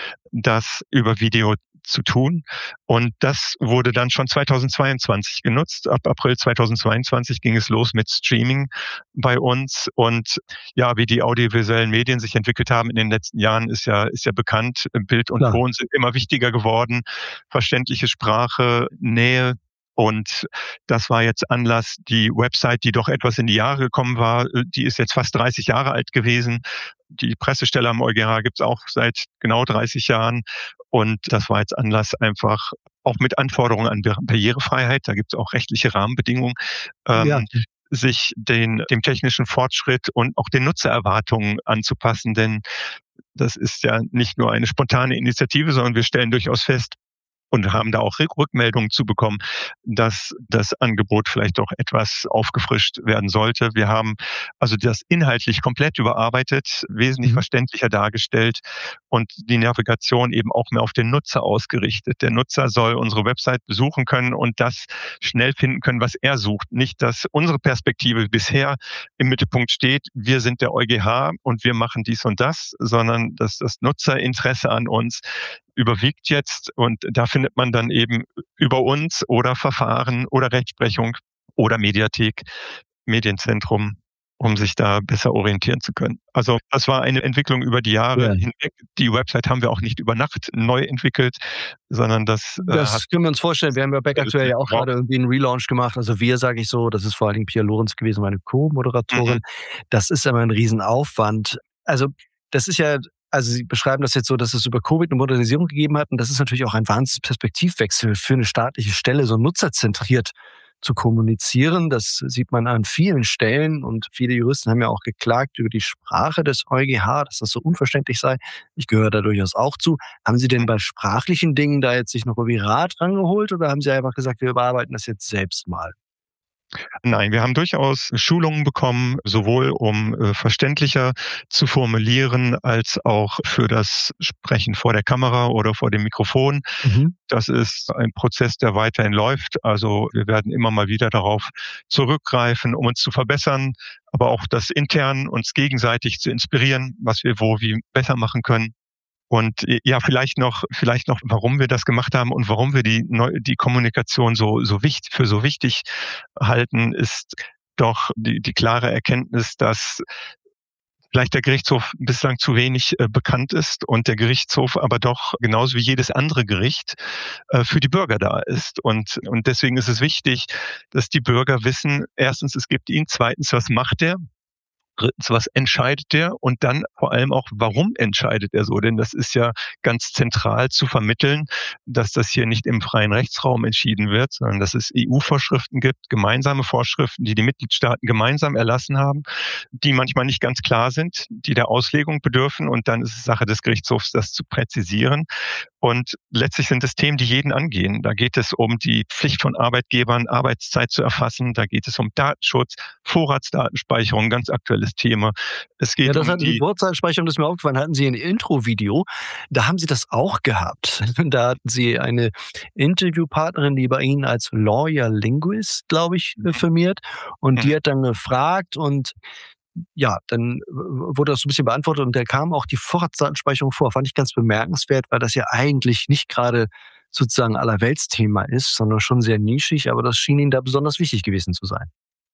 das über Video zu tun. Und das wurde dann schon zweitausendzweiundzwanzig genutzt. Ab April zweitausendzweiundzwanzig ging es los mit Streaming bei uns. Und ja, wie die audiovisuellen Medien sich entwickelt haben in den letzten Jahren, ist ja, ist ja bekannt. Bild und Ton sind immer wichtiger geworden. Verständliche Sprache, Nähe. Und das war jetzt Anlass, die Website, die doch etwas in die Jahre gekommen war, die ist jetzt fast dreißig Jahre alt gewesen. Die Pressestelle am EuGH gibt es auch seit genau dreißig Jahren. Und das war jetzt Anlass, einfach auch mit Anforderungen an Barrierefreiheit, da gibt es auch rechtliche Rahmenbedingungen, ähm, ja. sich den, dem technischen Fortschritt und auch den Nutzererwartungen anzupassen. Denn das ist ja nicht nur eine spontane Initiative, sondern wir stellen durchaus fest, und haben da auch Rückmeldungen zu bekommen, dass das Angebot vielleicht auch etwas aufgefrischt werden sollte. Wir haben also das inhaltlich komplett überarbeitet, wesentlich mhm. verständlicher dargestellt und die Navigation eben auch mehr auf den Nutzer ausgerichtet. Der Nutzer soll unsere Website besuchen können und das schnell finden können, was er sucht. Nicht, dass unsere Perspektive bisher im Mittelpunkt steht, wir sind der EuGH und wir machen dies und das, sondern dass das Nutzerinteresse an uns überwiegt jetzt und da findet man dann eben über uns oder Verfahren oder Rechtsprechung oder Mediathek, Medienzentrum, um sich da besser orientieren zu können. Also das war eine Entwicklung über die Jahre ja. hinweg. Die Website haben wir auch nicht über Nacht neu entwickelt, sondern das... Das äh, können wir uns vorstellen. Wir haben ja Beck aktuell ja auch gerade irgendwie einen Relaunch gemacht. Also wir, sage ich so, das ist vor allen Dingen Pia Lorenz gewesen, meine Co-Moderatorin. Mhm. Das ist aber ein Riesenaufwand. Also das ist ja... Also Sie beschreiben das jetzt so, dass es über Covid eine Modernisierung gegeben hat und das ist natürlich auch ein wahnsinniger Perspektivwechsel für eine staatliche Stelle, so nutzerzentriert zu kommunizieren. Das sieht man an vielen Stellen und viele Juristen haben ja auch geklagt über die Sprache des EuGH, dass das so unverständlich sei. Ich gehöre da durchaus auch zu. Haben Sie denn bei sprachlichen Dingen da jetzt sich noch irgendwie Rat rangeholt oder haben Sie einfach gesagt, wir überarbeiten das jetzt selbst mal? Nein, wir haben durchaus Schulungen bekommen, sowohl um äh, verständlicher zu formulieren, als auch für das Sprechen vor der Kamera oder vor dem Mikrofon. Mhm. Das ist ein Prozess, der weiterhin läuft. Also wir werden immer mal wieder darauf zurückgreifen, um uns zu verbessern, aber auch das intern uns gegenseitig zu inspirieren, was wir wo wie besser machen können. Und ja, vielleicht noch, vielleicht noch, warum wir das gemacht haben und warum wir die, die Kommunikation so, so wichtig, für so wichtig halten, ist doch die, die klare Erkenntnis, dass vielleicht der Gerichtshof bislang zu wenig äh, bekannt ist und der Gerichtshof aber doch genauso wie jedes andere Gericht äh, für die Bürger da ist. Und, und deswegen ist es wichtig, dass die Bürger wissen, erstens, es gibt ihn, zweitens, was macht er? Drittens, was entscheidet der? Und dann vor allem auch, warum entscheidet er so? Denn das ist ja ganz zentral zu vermitteln, dass das hier nicht im freien Rechtsraum entschieden wird, sondern dass es E U-Vorschriften gibt, gemeinsame Vorschriften, die die Mitgliedstaaten gemeinsam erlassen haben, die manchmal nicht ganz klar sind, die der Auslegung bedürfen. Und dann ist es Sache des Gerichtshofs, das zu präzisieren. Und letztlich sind es Themen, die jeden angehen. Da geht es um die Pflicht von Arbeitgebern, Arbeitszeit zu erfassen. Da geht es um Datenschutz, Vorratsdatenspeicherung, ganz aktuelles Thema. Es geht ja, das um hat die, die Vorratsdatenspeicherung, das ist mir aufgefallen, hatten Sie ein Intro-Video. Da haben Sie das auch gehabt. Da hatten Sie eine Interviewpartnerin, die bei Ihnen als Lawyer Linguist, glaube ich, firmiert. Und mhm. die hat dann gefragt und ja, dann wurde das so ein bisschen beantwortet und da kam auch die Vorratsdatenspeicherung vor. Fand ich ganz bemerkenswert, weil das ja eigentlich nicht gerade sozusagen Allerweltsthema ist, sondern schon sehr nischig, aber das schien Ihnen da besonders wichtig gewesen zu sein.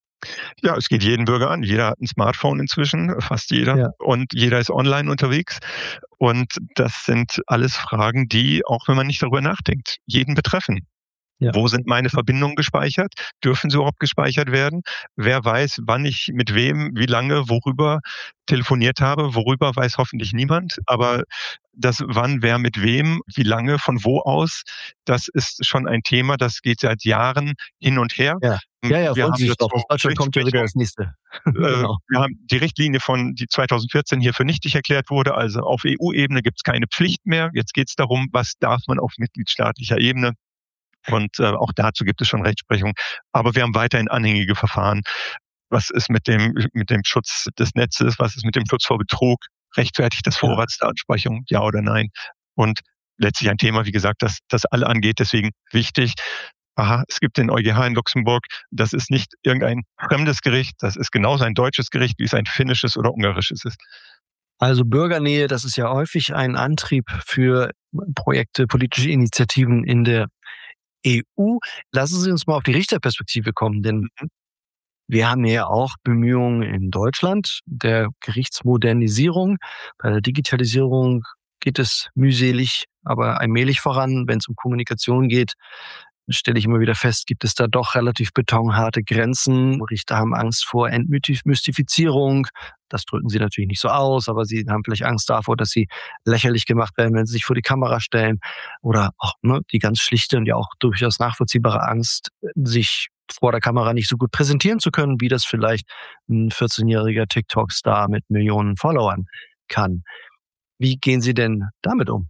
Ja, es geht jeden Bürger an. Jeder hat ein Smartphone inzwischen, fast jeder. Ja. Und jeder ist online unterwegs. Und das sind alles Fragen, die, auch wenn man nicht darüber nachdenkt, jeden betreffen. Ja. Wo sind meine Verbindungen gespeichert? Dürfen sie überhaupt gespeichert werden? Wer weiß, wann ich mit wem, wie lange, worüber telefoniert habe? Worüber weiß hoffentlich niemand. Aber das wann, wer mit wem, wie lange, von wo aus, das ist schon ein Thema, das geht seit Jahren hin und her. Ja, ja, ja freuen Sie sich drauf. Aus Deutschland kommt ja wieder das nächste. Genau. Wir haben die Richtlinie von, die zweitausendvierzehn hier für nichtig erklärt wurde. Also auf E U-Ebene gibt es keine Pflicht mehr. Jetzt geht es darum, was darf man auf mitgliedstaatlicher Ebene. Und äh, auch dazu gibt es schon Rechtsprechung. Aber wir haben weiterhin anhängige Verfahren. Was ist mit dem, mit dem Schutz des Netzes? Was ist mit dem Schutz vor Betrug? Rechtfertigt das Vorratsdatenspeicherung? Ja oder nein? Und letztlich ein Thema, wie gesagt, das, das alle angeht. Deswegen wichtig. Aha, es gibt den EuGH in Luxemburg. Das ist nicht irgendein fremdes Gericht. Das ist genauso ein deutsches Gericht, wie es ein finnisches oder ungarisches ist. Also Bürgernähe, das ist ja häufig ein Antrieb für Projekte, politische Initiativen in der E U. Lassen Sie uns mal auf die Richterperspektive kommen, denn wir haben ja auch Bemühungen in Deutschland der Gerichtsmodernisierung. Bei der Digitalisierung geht es mühselig, aber allmählich voran. Wenn es um Kommunikation geht, stelle ich immer wieder fest, gibt es da doch relativ betonharte Grenzen. Richter haben Angst vor Entmystifizierung. Das drücken sie natürlich nicht so aus, aber sie haben vielleicht Angst davor, dass sie lächerlich gemacht werden, wenn sie sich vor die Kamera stellen. Oder auch ne, die ganz schlichte und ja auch durchaus nachvollziehbare Angst, sich vor der Kamera nicht so gut präsentieren zu können, wie das vielleicht ein vierzehnjähriger TikTok-Star mit Millionen Followern kann. Wie gehen Sie denn damit um?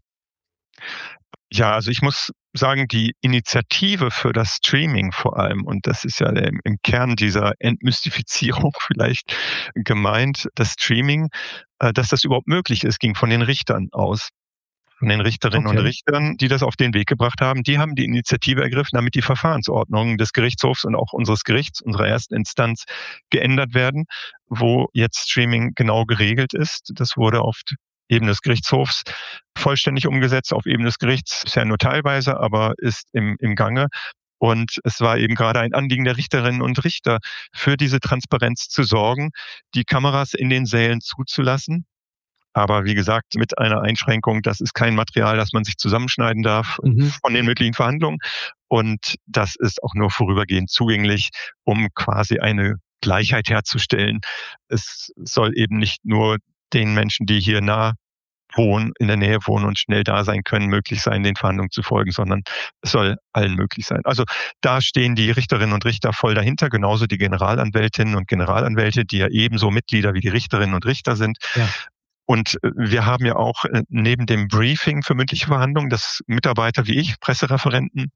Ja, also ich muss sagen, die Initiative für das Streaming vor allem, und das ist ja im Kern dieser Entmystifizierung vielleicht gemeint, das Streaming, dass das überhaupt möglich ist, ging von den Richtern aus. Von den Richterinnen okay. und Richtern, die das auf den Weg gebracht haben, die haben die Initiative ergriffen, damit die Verfahrensordnungen des Gerichtshofs und auch unseres Gerichts, unserer ersten Instanz, geändert werden, wo jetzt Streaming genau geregelt ist. Das wurde auf Ebene des Gerichtshofs vollständig umgesetzt, auf Ebene des Gerichts bisher nur teilweise, aber ist im, im Gange. Und es war eben gerade ein Anliegen der Richterinnen und Richter, für diese Transparenz zu sorgen, die Kameras in den Sälen zuzulassen. Aber wie gesagt, mit einer Einschränkung, das ist kein Material, das man sich zusammenschneiden darf mhm. von den mündlichen Verhandlungen. Und das ist auch nur vorübergehend zugänglich, um quasi eine Gleichheit herzustellen. Es soll eben nicht nur den Menschen, die hier nah wohnen, in der Nähe wohnen und schnell da sein können, möglich sein, den Verhandlungen zu folgen, sondern es soll allen möglich sein. Also da stehen die Richterinnen und Richter voll dahinter, genauso die Generalanwältinnen und Generalanwälte, die ja ebenso Mitglieder wie die Richterinnen und Richter sind. Ja. Und wir haben ja auch neben dem Briefing für mündliche Verhandlungen, dass Mitarbeiter wie ich, Pressereferenten,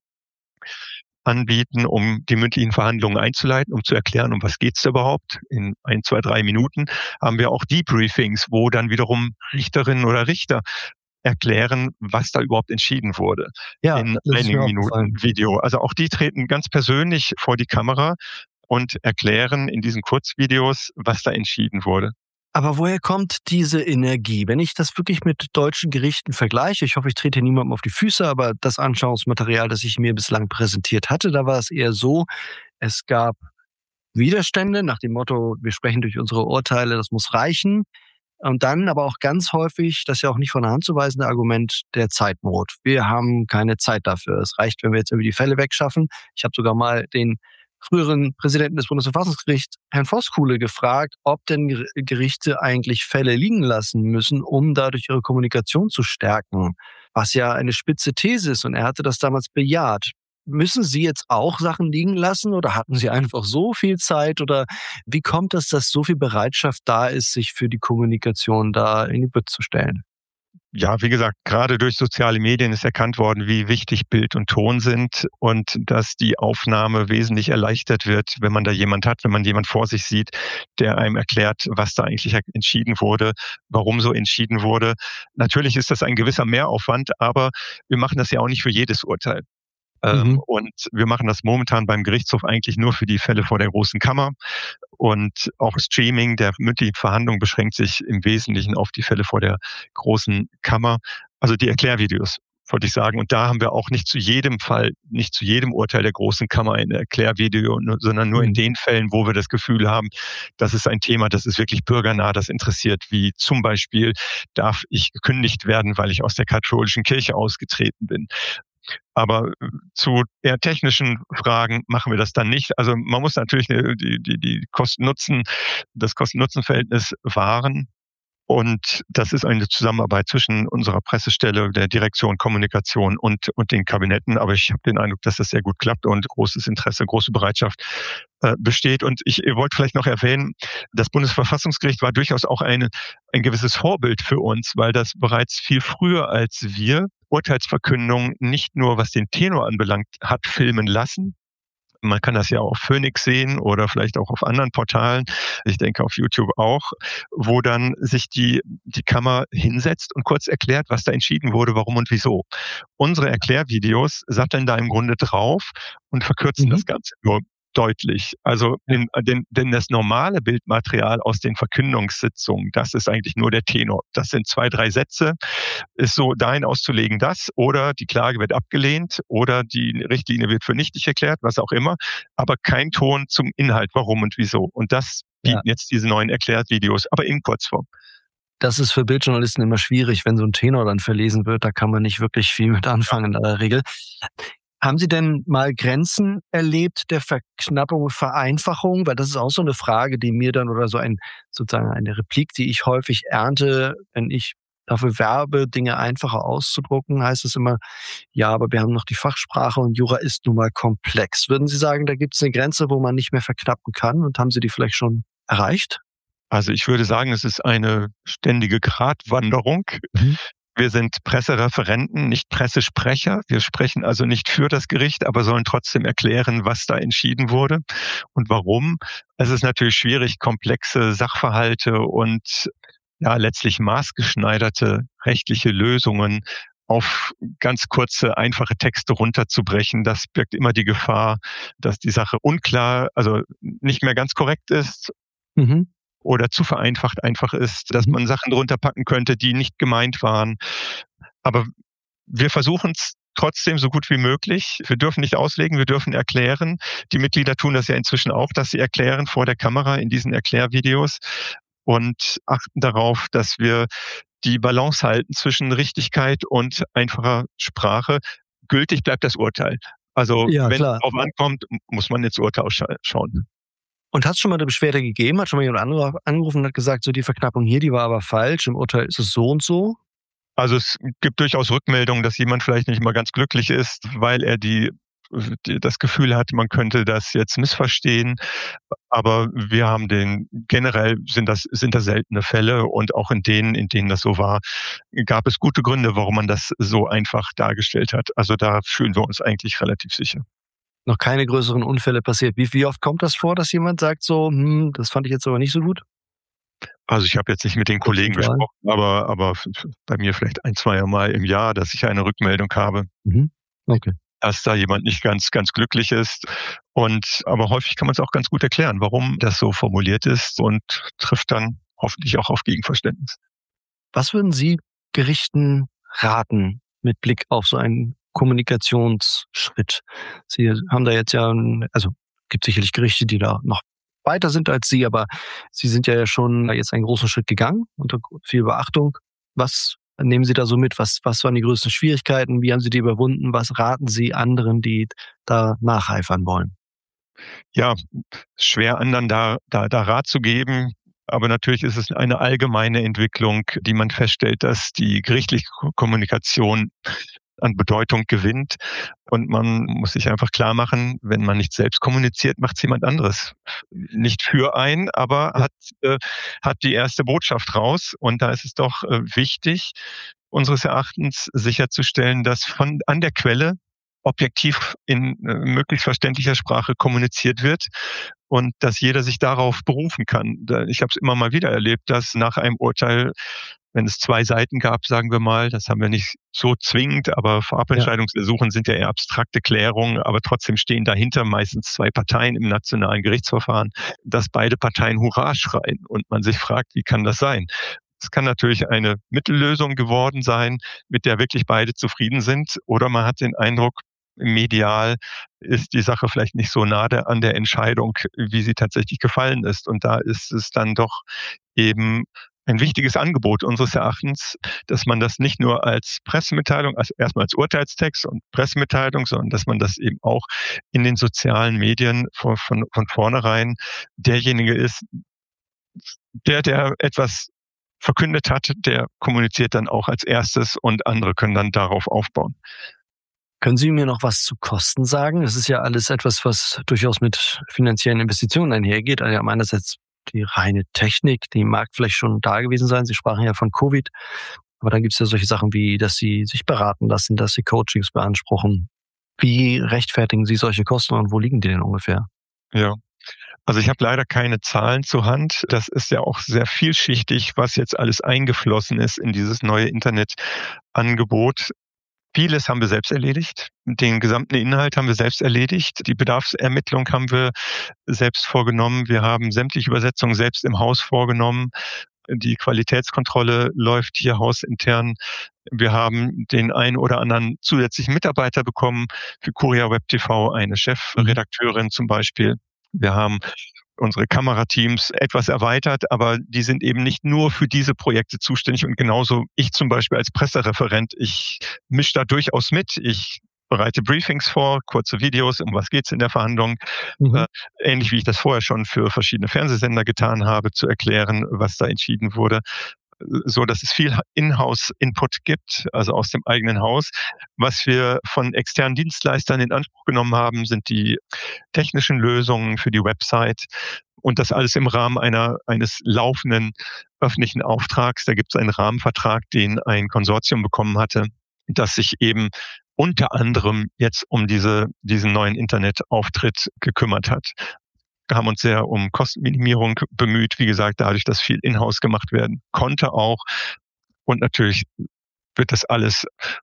anbieten, um die mündlichen Verhandlungen einzuleiten, um zu erklären, um was geht's überhaupt. In ein, zwei, drei Minuten haben wir auch Debriefings, wo dann wiederum Richterinnen oder Richter erklären, was da überhaupt entschieden wurde. Ja, in einigen Minuten Video. Also auch die treten ganz persönlich vor die Kamera und erklären in diesen Kurzvideos, was da entschieden wurde. Aber woher kommt diese Energie? Wenn ich das wirklich mit deutschen Gerichten vergleiche, ich hoffe, ich trete niemandem auf die Füße, aber das Anschauungsmaterial, das ich mir bislang präsentiert hatte, da war es eher so, es gab Widerstände nach dem Motto, wir sprechen durch unsere Urteile, das muss reichen. Und dann aber auch ganz häufig, das ist ja auch nicht von der Hand zu weisende Argument, der Zeitnot. Wir haben keine Zeit dafür. Es reicht, wenn wir jetzt irgendwie die Fälle wegschaffen. Ich habe sogar mal den früheren Präsidenten des Bundesverfassungsgerichts, Herrn Voskuhle, gefragt, ob denn Gerichte eigentlich Fälle liegen lassen müssen, um dadurch ihre Kommunikation zu stärken, was ja eine spitze These ist. Und er hatte das damals bejaht. Müssen Sie jetzt auch Sachen liegen lassen oder hatten Sie einfach so viel Zeit? Oder wie kommt es, dass so viel Bereitschaft da ist, sich für die Kommunikation da in die Bütt zu stellen? Ja, wie gesagt, gerade durch soziale Medien ist erkannt worden, wie wichtig Bild und Ton sind und dass die Aufnahme wesentlich erleichtert wird, wenn man da jemand hat, wenn man jemand vor sich sieht, der einem erklärt, was da eigentlich entschieden wurde, warum so entschieden wurde. Natürlich ist das ein gewisser Mehraufwand, aber wir machen das ja auch nicht für jedes Urteil. Ähm, Mhm. Und wir machen das momentan beim Gerichtshof eigentlich nur für die Fälle vor der Großen Kammer. Und auch Streaming der mündlichen Verhandlung beschränkt sich im Wesentlichen auf die Fälle vor der Großen Kammer. Also die Erklärvideos, wollte ich sagen. Und da haben wir auch nicht zu jedem Fall, nicht zu jedem Urteil der Großen Kammer ein Erklärvideo, sondern nur in den Fällen, wo wir das Gefühl haben, das ist ein Thema, das ist wirklich bürgernah, das interessiert, wie zum Beispiel, darf ich gekündigt werden, weil ich aus der katholischen Kirche ausgetreten bin. Aber zu eher technischen Fragen machen wir das dann nicht. Also man muss natürlich die, die, die Kosten-Nutzen, das Kosten-Nutzen-Verhältnis wahren. Und das ist eine Zusammenarbeit zwischen unserer Pressestelle, der Direktion Kommunikation und, und den Kabinetten. Aber ich habe den Eindruck, dass das sehr gut klappt und großes Interesse, große Bereitschaft äh, besteht. Und ich wollte vielleicht noch erwähnen, das Bundesverfassungsgericht war durchaus auch eine, ein gewisses Vorbild für uns, weil das bereits viel früher als wir Urteilsverkündungen nicht nur, was den Tenor anbelangt, hat filmen lassen. Man kann das ja auf Phoenix sehen oder vielleicht auch auf anderen Portalen. Ich denke auf YouTube auch, wo dann sich die, die Kammer hinsetzt und kurz erklärt, was da entschieden wurde, warum und wieso. Unsere Erklärvideos satteln da im Grunde drauf und verkürzen mhm. das Ganze nur deutlich. Also in, denn, denn das normale Bildmaterial aus den Verkündungssitzungen, das ist eigentlich nur der Tenor. Das sind zwei, drei Sätze, ist so dahin auszulegen, das oder die Klage wird abgelehnt oder die Richtlinie wird für nichtig erklärt, was auch immer, aber kein Ton zum Inhalt, warum und wieso. Und das bieten ja. jetzt diese neuen Erklärvideos, aber in Kurzform. Das ist für Bildjournalisten immer schwierig, wenn so ein Tenor dann verlesen wird, da kann man nicht wirklich viel mit anfangen in aller Regel. Haben Sie denn mal Grenzen erlebt der Verknappung und Vereinfachung? Weil das ist auch so eine Frage, die mir dann oder so ein sozusagen eine Replik, die ich häufig ernte, wenn ich dafür werbe, Dinge einfacher auszudrucken, heißt es immer, ja, aber wir haben noch die Fachsprache und Jura ist nun mal komplex. Würden Sie sagen, da gibt es eine Grenze, wo man nicht mehr verknappen kann und haben Sie die vielleicht schon erreicht? Also ich würde sagen, es ist eine ständige Gratwanderung. Mhm. Wir sind Pressereferenten, nicht Pressesprecher. Wir sprechen also nicht für das Gericht, aber sollen trotzdem erklären, was da entschieden wurde und warum. Es ist natürlich schwierig, komplexe Sachverhalte und ja letztlich maßgeschneiderte rechtliche Lösungen auf ganz kurze, einfache Texte runterzubrechen. Das birgt immer die Gefahr, dass die Sache unklar, also nicht mehr ganz korrekt ist. Mhm. Oder zu vereinfacht einfach ist, dass man Sachen drunter packen könnte, die nicht gemeint waren. Aber wir versuchen es trotzdem so gut wie möglich. Wir dürfen nicht auslegen, wir dürfen erklären. Die Mitglieder tun das ja inzwischen auch, dass sie erklären vor der Kamera in diesen Erklärvideos und achten darauf, dass wir die Balance halten zwischen Richtigkeit und einfacher Sprache. Gültig bleibt das Urteil. Also ja, wenn es darauf ankommt, muss man ins Urteil schauen. Und hat es schon mal eine Beschwerde gegeben? Hat schon mal jemand angerufen und hat gesagt, so die Verknappung hier, die war aber falsch, im Urteil ist es so und so? Also es gibt durchaus Rückmeldungen, dass jemand vielleicht nicht mal ganz glücklich ist, weil er die, die das Gefühl hat, man könnte das jetzt missverstehen. Aber wir haben den, generell sind das, sind das seltene Fälle und auch in denen, in denen das so war, gab es gute Gründe, warum man das so einfach dargestellt hat. Also da fühlen wir uns eigentlich relativ sicher. Noch keine größeren Unfälle passiert. Wie, wie oft kommt das vor, dass jemand sagt so, hm, das fand ich jetzt aber nicht so gut? Also ich habe jetzt nicht mit den Kollegen gesprochen, aber, aber bei mir vielleicht ein, zwei Mal im Jahr, dass ich eine Rückmeldung habe, mhm. okay. dass da jemand nicht ganz, ganz glücklich ist. Und aber häufig kann man es auch ganz gut erklären, warum das so formuliert ist und trifft dann hoffentlich auch auf Gegenverständnis. Was würden Sie Gerichten raten mit Blick auf so einen Kommunikationsschritt? Sie haben da jetzt ja, also gibt sicherlich Gerichte, die da noch weiter sind als Sie, aber Sie sind ja schon jetzt einen großen Schritt gegangen unter viel Beachtung. Was nehmen Sie da so mit? Was, was waren die größten Schwierigkeiten? Wie haben Sie die überwunden? Was raten Sie anderen, die da nacheifern wollen? Ja, schwer anderen da, da, da Rat zu geben. Aber natürlich ist es eine allgemeine Entwicklung, die man feststellt, dass die gerichtliche Kommunikation an Bedeutung gewinnt. Und man muss sich einfach klar machen, wenn man nicht selbst kommuniziert, macht es jemand anderes. Nicht für einen, aber hat, äh, hat die erste Botschaft raus. Und da ist es doch äh, wichtig, unseres Erachtens sicherzustellen, dass von an der Quelle objektiv in äh, möglichst verständlicher Sprache kommuniziert wird und dass jeder sich darauf berufen kann. Ich habe es immer mal wieder erlebt, dass nach einem Urteil wenn es zwei Seiten gab, sagen wir mal, das haben wir nicht so zwingend, aber Vorabentscheidungsersuchen ja. sind ja eher abstrakte Klärungen, aber trotzdem stehen dahinter meistens zwei Parteien im nationalen Gerichtsverfahren, dass beide Parteien Hurra schreien und man sich fragt, wie kann das sein? Es kann natürlich eine Mittellösung geworden sein, mit der wirklich beide zufrieden sind, oder man hat den Eindruck, medial ist die Sache vielleicht nicht so nah der, an der Entscheidung, wie sie tatsächlich gefallen ist. Und da ist es dann doch eben ein wichtiges Angebot unseres Erachtens, dass man das nicht nur als Pressemitteilung, also erstmal als Urteilstext und Pressemitteilung, sondern dass man das eben auch in den sozialen Medien von, von, von vornherein derjenige ist, der, der etwas verkündet hat, der kommuniziert dann auch als erstes und andere können dann darauf aufbauen. Können Sie mir noch was zu Kosten sagen? Das ist ja alles etwas, was durchaus mit finanziellen Investitionen einhergeht. Also einerseits die reine Technik, die mag vielleicht schon da gewesen sein. Sie sprachen ja von Covid. Aber dann gibt es ja solche Sachen wie, dass Sie sich beraten lassen, dass Sie Coachings beanspruchen. Wie rechtfertigen Sie solche Kosten und wo liegen die denn ungefähr? Ja. Also ich habe leider keine Zahlen zur Hand. Das ist ja auch sehr vielschichtig, was jetzt alles eingeflossen ist in dieses neue Internetangebot. Vieles haben wir selbst erledigt. Den gesamten Inhalt haben wir selbst erledigt. Die Bedarfsermittlung haben wir selbst vorgenommen. Wir haben sämtliche Übersetzungen selbst im Haus vorgenommen. Die Qualitätskontrolle läuft hier hausintern. Wir haben den einen oder anderen zusätzlichen Mitarbeiter bekommen. Für Kurier Web T V eine Chefredakteurin zum Beispiel. Wir haben unsere Kamerateams etwas erweitert, aber die sind eben nicht nur für diese Projekte zuständig. Und genauso ich zum Beispiel als Pressereferent, ich mische da durchaus mit. Ich bereite Briefings vor, kurze Videos, um was geht's in der Verhandlung. Mhm. Äh, ähnlich wie ich das vorher schon für verschiedene Fernsehsender getan habe, zu erklären, was da entschieden wurde. So, dass es viel Inhouse-Input gibt, also aus dem eigenen Haus. Was wir von externen Dienstleistern in Anspruch genommen haben, sind die technischen Lösungen für die Website und das alles im Rahmen einer eines laufenden öffentlichen Auftrags. Da gibt es einen Rahmenvertrag, den ein Konsortium bekommen hatte, das sich eben unter anderem jetzt um diese diesen neuen Internetauftritt gekümmert hat. Wir haben uns sehr um Kostenminimierung bemüht. Wie gesagt, dadurch, dass viel in-house gemacht werden konnte auch. Und natürlich wird das alles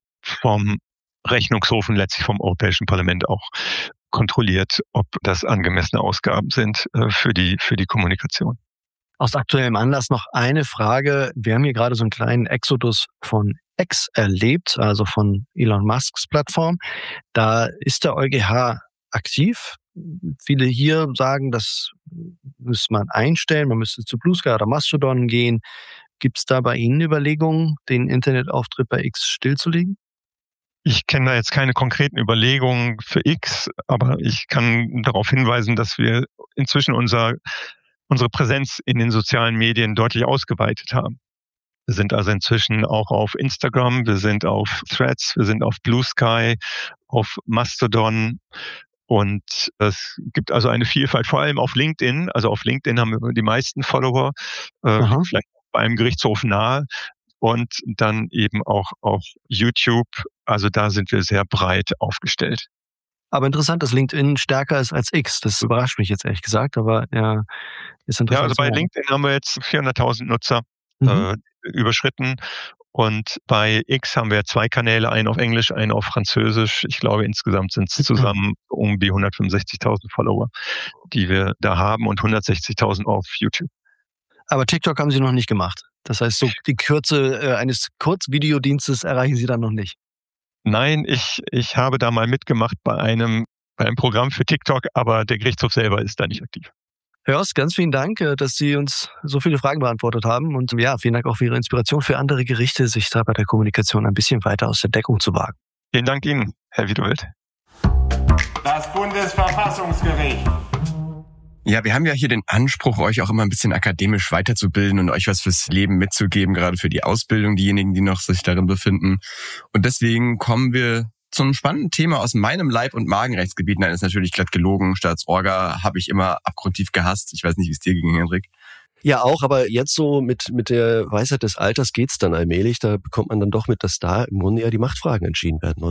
vom Rechnungshof und letztlich vom Europäischen Parlament auch kontrolliert, ob das angemessene Ausgaben sind für die, für die Kommunikation. Aus aktuellem Anlass noch eine Frage. Wir haben hier gerade so einen kleinen Exodus von X erlebt, also von Elon Musks Plattform. Da ist der EuGH aktiv. Viele hier sagen, das müsste man einstellen, man müsste zu Blue Sky oder Mastodon gehen. Gibt es da bei Ihnen Überlegungen, den Internetauftritt bei X stillzulegen? Ich kenne da jetzt keine konkreten Überlegungen für X, aber ich kann darauf hinweisen, dass wir inzwischen unser, unsere Präsenz in den sozialen Medien deutlich ausgeweitet haben. Wir sind also inzwischen auch auf Instagram, wir sind auf Threads, wir sind auf Blue Sky, auf Mastodon. Und es gibt also eine Vielfalt, vor allem auf LinkedIn. Also auf LinkedIn haben wir die meisten Follower, äh, vielleicht bei einem Gerichtshof nahe. Und dann eben auch auf YouTube. Also da sind wir sehr breit aufgestellt. Aber interessant, dass LinkedIn stärker ist als X. Das überrascht mich jetzt ehrlich gesagt. Aber ja, ist interessant. Ja, also bei LinkedIn haben wir jetzt vierhunderttausend Nutzer mhm. äh, überschritten. Und bei X haben wir zwei Kanäle, einen auf Englisch, einen auf Französisch. Ich glaube, insgesamt sind es zusammen um die hundertfünfundsechzigtausend Follower, die wir da haben und hundertsechzigtausend auf YouTube. Aber TikTok haben Sie noch nicht gemacht. Das heißt, so die Kürze äh, eines Kurzvideodienstes erreichen Sie dann noch nicht. Nein, ich, ich habe da mal mitgemacht bei einem, bei einem Programm für TikTok, aber der Gerichtshof selber ist da nicht aktiv. Herr Ost, ganz vielen Dank, dass Sie uns so viele Fragen beantwortet haben. Und ja, vielen Dank auch für Ihre Inspiration für andere Gerichte, sich da bei der Kommunikation ein bisschen weiter aus der Deckung zu wagen. Vielen Dank Ihnen, Herr Wiedewild. Das Bundesverfassungsgericht. Ja, wir haben ja hier den Anspruch, euch auch immer ein bisschen akademisch weiterzubilden und euch was fürs Leben mitzugeben, gerade für die Ausbildung, diejenigen, die noch sich darin befinden. Und deswegen kommen wir zum spannenden Thema aus meinem Leib- und Magenrechtsgebiet. Nein, ist natürlich glatt gelogen. Staatsorga habe ich immer abgrundtief gehasst. Ich weiß nicht, wie es dir ging, Henrik. Ja, auch, aber jetzt so mit mit der Weisheit des Alters geht's dann allmählich. Da bekommt man dann doch mit, dass da im Grunde ja die Machtfragen entschieden werden, oder?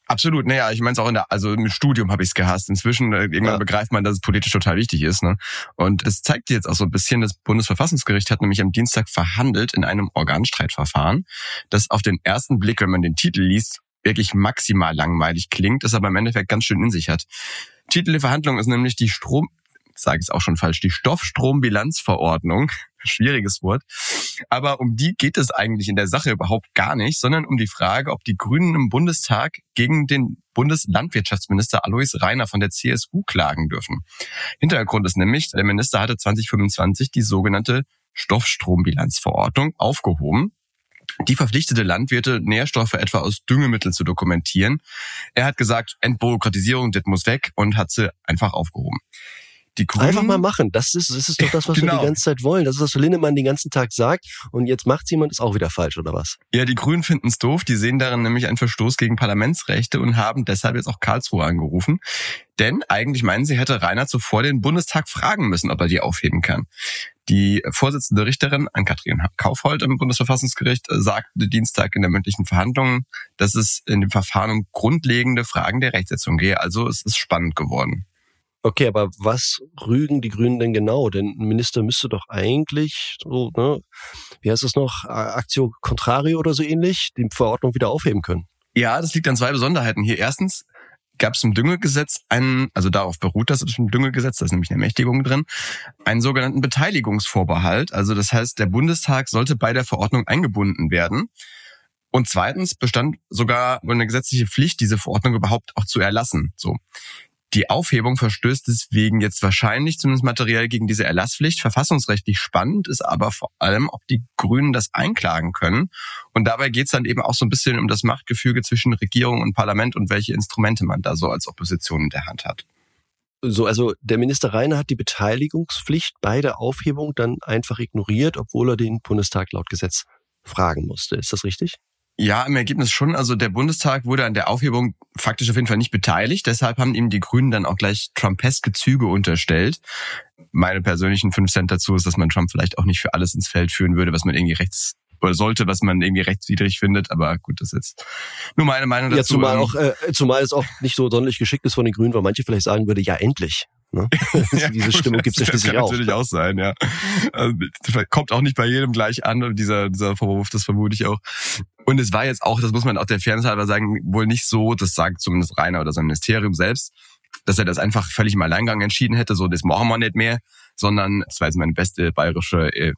Absolut, naja, ich meine es auch in der, also im Studium habe ich es gehasst. Inzwischen äh, irgendwann ja. begreift man, dass es politisch total wichtig ist, ne? Und das zeigt jetzt auch so ein bisschen, das Bundesverfassungsgericht hat nämlich am Dienstag verhandelt in einem Organstreitverfahren, das auf den ersten Blick, wenn man den Titel liest, wirklich maximal langweilig klingt, es aber im Endeffekt ganz schön in sich hat. Titel der Verhandlung ist nämlich die Strom, sage ich es auch schon falsch, die Stoffstrombilanzverordnung. Schwieriges Wort. Aber um die geht es eigentlich in der Sache überhaupt gar nicht, sondern um die Frage, ob die Grünen im Bundestag gegen den Bundeslandwirtschaftsminister Alois Rainer von der C S U klagen dürfen. Hintergrund ist nämlich, der Minister hatte zwanzig fünfundzwanzig die sogenannte Stoffstrombilanzverordnung aufgehoben. Die verpflichtete Landwirte, Nährstoffe etwa aus Düngemitteln zu dokumentieren. Er hat gesagt, Entbürokratisierung, das muss weg, und hat sie einfach aufgehoben. Die Grünen, einfach mal machen. Das ist, das ist doch das, was genau. wir die ganze Zeit wollen. Das ist, was Linnemann den ganzen Tag sagt. Und jetzt macht's jemand, ist auch wieder falsch, oder was? Ja, die Grünen finden's doof. Die sehen darin nämlich einen Verstoß gegen Parlamentsrechte und haben deshalb jetzt auch Karlsruhe angerufen. Denn eigentlich meinen sie, hätte Rainer zuvor den Bundestag fragen müssen, ob er die aufheben kann. Die Vorsitzende Richterin, Ann-Kathrin Kaufhold im Bundesverfassungsgericht, sagte Dienstag in der mündlichen Verhandlung, dass es in dem Verfahren um grundlegende Fragen der Rechtsetzung gehe. Also es ist spannend geworden. Okay, aber was rügen die Grünen denn genau? Denn ein Minister müsste doch eigentlich, so, ne, wie heißt es noch, Actio Contrario oder so ähnlich, die Verordnung wieder aufheben können. Ja, das liegt an zwei Besonderheiten hier. Erstens gab es im Düngegesetz einen, also darauf beruht das im Düngegesetz, da ist nämlich eine Ermächtigung drin, einen sogenannten Beteiligungsvorbehalt. Also das heißt, der Bundestag sollte bei der Verordnung eingebunden werden. Und zweitens bestand sogar eine gesetzliche Pflicht, diese Verordnung überhaupt auch zu erlassen. So. Die Aufhebung verstößt deswegen jetzt wahrscheinlich zumindest materiell gegen diese Erlasspflicht. Verfassungsrechtlich spannend ist aber vor allem, ob die Grünen das einklagen können. Und dabei geht es dann eben auch so ein bisschen um das Machtgefüge zwischen Regierung und Parlament und welche Instrumente man da so als Opposition in der Hand hat. So, also der Minister Rainer hat die Beteiligungspflicht bei der Aufhebung dann einfach ignoriert, obwohl er den Bundestag laut Gesetz fragen musste. Ist das richtig? Ja, im Ergebnis schon. Also der Bundestag wurde an der Aufhebung faktisch auf jeden Fall nicht beteiligt. Deshalb haben ihm die Grünen dann auch gleich trumpeske Züge unterstellt. Meine persönlichen fünf Cent dazu ist, dass man Trump vielleicht auch nicht für alles ins Feld führen würde, was man irgendwie rechts oder sollte, was man irgendwie rechtswidrig findet. Aber gut, das ist jetzt nur meine Meinung dazu. Ja, zumal auch, äh, zumal es auch nicht so sonderlich geschickt ist von den Grünen, weil manche vielleicht sagen würde, ja endlich. Ne? Ja, diese Stimmung gibt es ja schließlich auch. Das kann natürlich auch sein, ja. Also, kommt auch nicht bei jedem gleich an, dieser, dieser Vorwurf, das vermute ich auch. Und es war jetzt auch, das muss man auch der Fairness halber sagen, wohl nicht so, das sagt zumindest Rainer oder sein Ministerium selbst, dass er das einfach völlig im Alleingang entschieden hätte, so das machen wir nicht mehr, sondern, das war jetzt meine beste bayerische äh,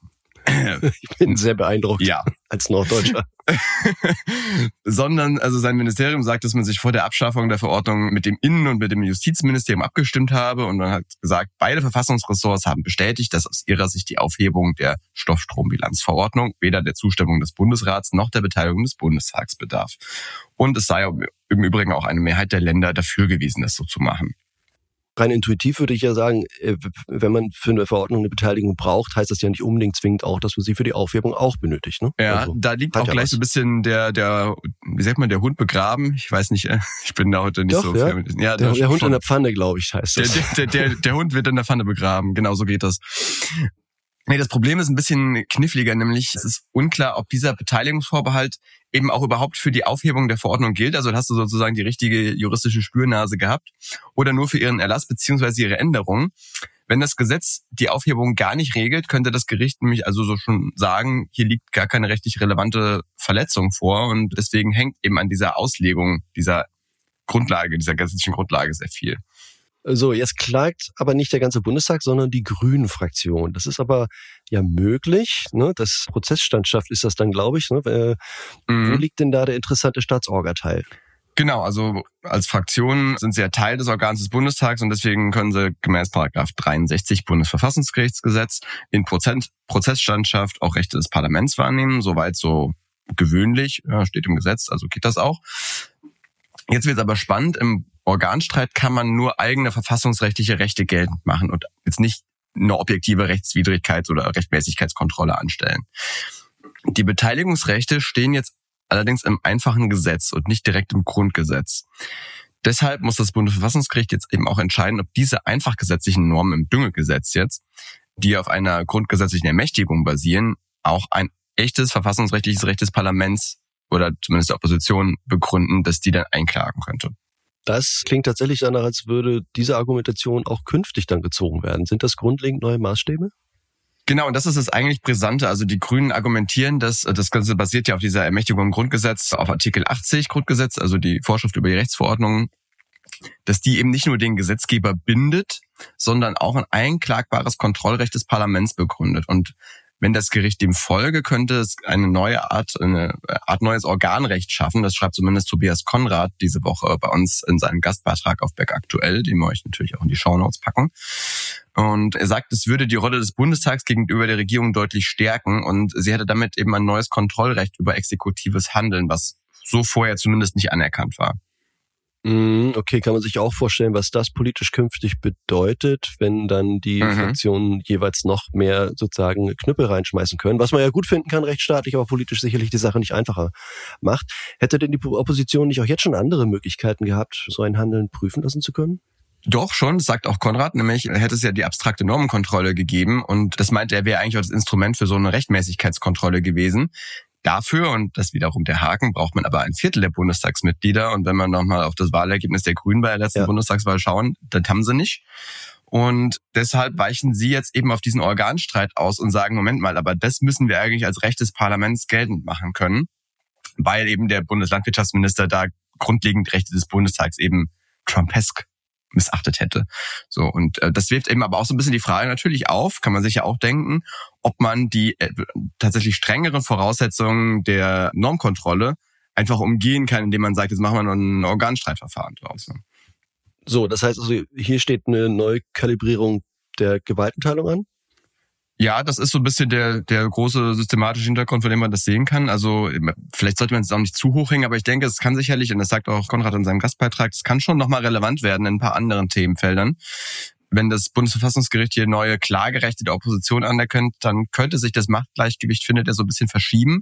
ich bin sehr beeindruckt, ja, als Norddeutscher. Sondern, also sein Ministerium sagt, dass man sich vor der Abschaffung der Verordnung mit dem Innen- und mit dem Justizministerium abgestimmt habe, und man hat gesagt, beide Verfassungsressorts haben bestätigt, dass aus ihrer Sicht die Aufhebung der Stoffstrombilanzverordnung weder der Zustimmung des Bundesrats noch der Beteiligung des Bundestags bedarf. Und es sei im Übrigen auch eine Mehrheit der Länder dafür gewesen, das so zu machen. Rein intuitiv würde ich ja sagen, wenn man für eine Verordnung eine Beteiligung braucht, heißt das ja nicht unbedingt zwingend auch, dass man sie für die Aufhebung auch benötigt. Ne? Ja, also, da liegt auch ja gleich was. So ein bisschen der, der, wie sagt man, der Hund begraben. Ich weiß nicht, ich bin da heute nicht Doch, so. Ja. Ja, der, der Hund in der Pfanne, glaube ich, heißt das. Der, der, der, der Hund wird in der Pfanne begraben, genau so geht das. Nee, das Problem ist ein bisschen kniffliger, nämlich es ist unklar, ob dieser Beteiligungsvorbehalt eben auch überhaupt für die Aufhebung der Verordnung gilt. Also hast du sozusagen die richtige juristische Spürnase gehabt, oder nur für ihren Erlass bzw. ihre Änderung. Wenn das Gesetz die Aufhebung gar nicht regelt, könnte das Gericht nämlich also so schon sagen, hier liegt gar keine rechtlich relevante Verletzung vor, und deswegen hängt eben an dieser Auslegung dieser Grundlage, dieser gesetzlichen Grundlage sehr viel. So, jetzt klagt aber nicht der ganze Bundestag, sondern die Grünen-Fraktion. Das ist aber ja möglich. Ne? Das Prozessstandschaft ist das dann, glaube ich. Ne? Äh, mhm. Wo liegt denn da der interessante Staatsorga-Teil? Genau, also als Fraktion sind sie ja Teil des Organs des Bundestags, und deswegen können sie gemäß Paragraph dreiundsechzig Bundesverfassungsgerichtsgesetz in Prozent, Prozessstandschaft auch Rechte des Parlaments wahrnehmen. Soweit so gewöhnlich, ja, steht im Gesetz, also geht das auch. Jetzt wird es aber spannend. Im Organstreit kann man nur eigene verfassungsrechtliche Rechte geltend machen und jetzt nicht eine objektive Rechtswidrigkeits- oder Rechtmäßigkeitskontrolle anstellen. Die Beteiligungsrechte stehen jetzt allerdings im einfachen Gesetz und nicht direkt im Grundgesetz. Deshalb muss das Bundesverfassungsgericht jetzt eben auch entscheiden, ob diese einfach gesetzlichen Normen im Düngegesetz jetzt, die auf einer grundgesetzlichen Ermächtigung basieren, auch ein echtes verfassungsrechtliches Recht des Parlaments oder zumindest der Opposition begründen, dass die dann einklagen könnte. Das klingt tatsächlich danach, als würde diese Argumentation auch künftig dann gezogen werden. Sind das grundlegend neue Maßstäbe? Genau, und das ist das eigentlich Brisante. Also die Grünen argumentieren, dass das Ganze basiert ja auf dieser Ermächtigung im Grundgesetz, auf Artikel achtzig Grundgesetz, also die Vorschrift über die Rechtsverordnungen, dass die eben nicht nur den Gesetzgeber bindet, sondern auch ein einklagbares Kontrollrecht des Parlaments begründet. Und wenn das Gericht dem folge, könnte es eine neue Art, eine Art neues Organrecht schaffen. Das schreibt zumindest Tobias Konrad diese Woche bei uns in seinem Gastbeitrag auf Beck Aktuell, den wir euch natürlich auch in die Shownotes packen. Und er sagt, es würde die Rolle des Bundestags gegenüber der Regierung deutlich stärken und sie hätte damit eben ein neues Kontrollrecht über exekutives Handeln, was so vorher zumindest nicht anerkannt war. Okay, kann man sich auch vorstellen, was das politisch künftig bedeutet, wenn dann die mhm. Fraktionen jeweils noch mehr sozusagen Knüppel reinschmeißen können, was man ja gut finden kann, rechtsstaatlich, aber politisch sicherlich die Sache nicht einfacher macht. Hätte denn die Opposition nicht auch jetzt schon andere Möglichkeiten gehabt, so ein Handeln prüfen lassen zu können? Doch schon, sagt auch Konrad, nämlich hätte es ja die abstrakte Normenkontrolle gegeben und das meinte er, wäre eigentlich auch das Instrument für so eine Rechtmäßigkeitskontrolle gewesen. Dafür, und das wiederum der Haken, braucht man aber ein Viertel der Bundestagsmitglieder. Und wenn man nochmal auf das Wahlergebnis der Grünen bei der letzten ja. Bundestagswahl schauen, das haben sie nicht. Und deshalb weichen sie jetzt eben auf diesen Organstreit aus und sagen, Moment mal, aber das müssen wir eigentlich als Recht des Parlaments geltend machen können, weil eben der Bundeslandwirtschaftsminister da grundlegend Rechte des Bundestags eben trumpesk missachtet hätte. So, und äh, das wirft eben aber auch so ein bisschen die Frage natürlich auf, kann man sich ja auch denken, ob man die äh, tatsächlich strengeren Voraussetzungen der Normkontrolle einfach umgehen kann, indem man sagt, jetzt machen wir noch ein Organstreitverfahren draus. Ne? So, das heißt also, hier steht eine Neukalibrierung der Gewaltenteilung an? Ja, das ist so ein bisschen der der große systematische Hintergrund, von dem man das sehen kann. Also vielleicht sollte man es auch nicht zu hoch hängen, aber ich denke, es kann sicherlich, und das sagt auch Konrad in seinem Gastbeitrag, es kann schon nochmal relevant werden in ein paar anderen Themenfeldern. Wenn das Bundesverfassungsgericht hier neue Klagerechte der Opposition anerkennt, dann könnte sich das Machtgleichgewicht, findet er, so ein bisschen verschieben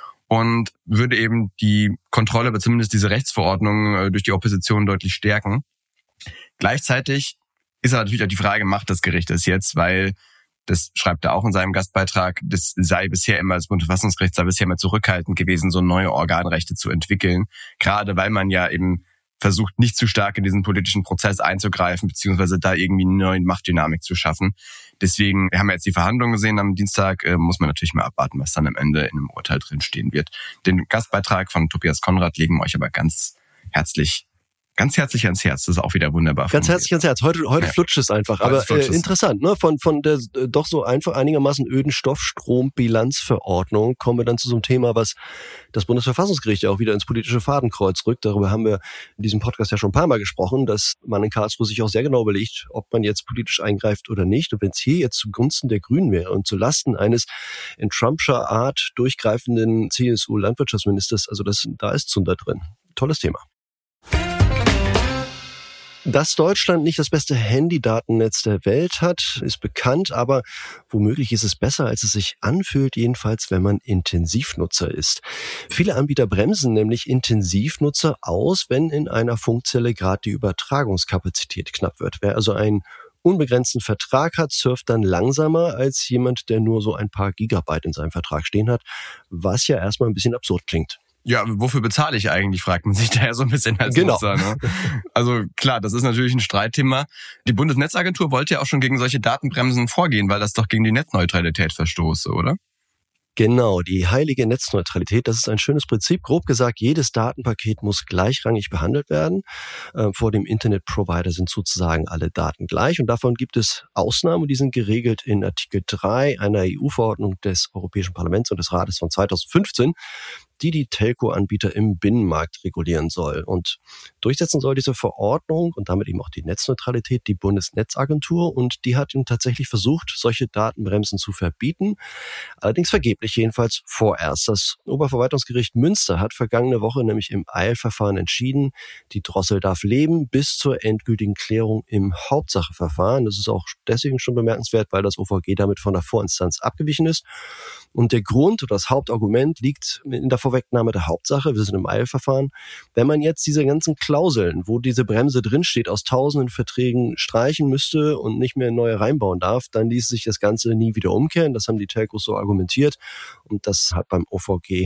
und würde eben die Kontrolle, aber zumindest diese Rechtsverordnung durch die Opposition deutlich stärken. Gleichzeitig ist aber natürlich auch die Frage, macht das Gericht das jetzt, weil das schreibt er auch in seinem Gastbeitrag, das sei bisher immer, das Bundesverfassungsgericht sei bisher immer zurückhaltend gewesen, so neue Organrechte zu entwickeln. Gerade weil man ja eben versucht, nicht zu stark in diesen politischen Prozess einzugreifen, beziehungsweise da irgendwie eine neue Machtdynamik zu schaffen. Deswegen, wir haben ja jetzt die Verhandlungen gesehen am Dienstag, äh, muss man natürlich mal abwarten, was dann am Ende in einem Urteil drin stehen wird. Den Gastbeitrag von Tobias Konrad legen wir euch aber ganz herzlich Ganz herzlich ans Herz, das ist auch wieder wunderbar. Ganz herzlich ans Herz. Heute, heute ja. flutscht es einfach. Aber äh, interessant, ne? Von, von der äh, doch so einfach einigermaßen öden Stoffstrombilanzverordnung kommen wir dann zu so einem Thema, was das Bundesverfassungsgericht ja auch wieder ins politische Fadenkreuz rückt. Darüber haben wir in diesem Podcast ja schon ein paar Mal gesprochen, dass man in Karlsruhe sich auch sehr genau überlegt, ob man jetzt politisch eingreift oder nicht. Und wenn es hier jetzt zugunsten der Grünen wäre und zulasten eines in Trumpscher Art durchgreifenden C S U-Landwirtschaftsministers, also das, da ist Zunder drin. Tolles Thema. Dass Deutschland nicht das beste Handydatennetz der Welt hat, ist bekannt, aber womöglich ist es besser, als es sich anfühlt, jedenfalls wenn man Intensivnutzer ist. Viele Anbieter bremsen nämlich Intensivnutzer aus, wenn in einer Funkzelle gerade die Übertragungskapazität knapp wird. Wer also einen unbegrenzten Vertrag hat, surft dann langsamer als jemand, der nur so ein paar Gigabyte in seinem Vertrag stehen hat, was ja erstmal ein bisschen absurd klingt. Ja, wofür bezahle ich eigentlich, fragt man sich da ja so ein bisschen als genau. Nutzer. Ne? Also klar, das ist natürlich ein Streitthema. Die Bundesnetzagentur wollte ja auch schon gegen solche Datenbremsen vorgehen, weil das doch gegen die Netzneutralität verstoße, oder? Genau, die heilige Netzneutralität, das ist ein schönes Prinzip. Grob gesagt, jedes Datenpaket muss gleichrangig behandelt werden. Äh, vor dem Internetprovider sind sozusagen alle Daten gleich und davon gibt es Ausnahmen, die sind geregelt in Artikel drei einer E U-Verordnung des Europäischen Parlaments und des Rates von zweitausendfünfzehn, die die Telco-Anbieter im Binnenmarkt regulieren soll. Und durchsetzen soll diese Verordnung und damit eben auch die Netzneutralität die Bundesnetzagentur und die hat ihm tatsächlich versucht, solche Datenbremsen zu verbieten. Allerdings vergeblich, jedenfalls vorerst. Das Oberverwaltungsgericht Münster hat vergangene Woche nämlich im Eilverfahren entschieden, die Drossel darf leben bis zur endgültigen Klärung im Hauptsacheverfahren. Das ist auch deswegen schon bemerkenswert, weil das O V G damit von der Vorinstanz abgewichen ist. Und der Grund oder das Hauptargument liegt in der Vorwegnahme der Hauptsache. Wir sind im Eilverfahren. Wenn man jetzt diese ganzen Klauseln, wo diese Bremse drinsteht, aus tausenden Verträgen streichen müsste und nicht mehr neue reinbauen darf, dann ließ sich das Ganze nie wieder umkehren. Das haben die Telcos so argumentiert und das hat beim O V G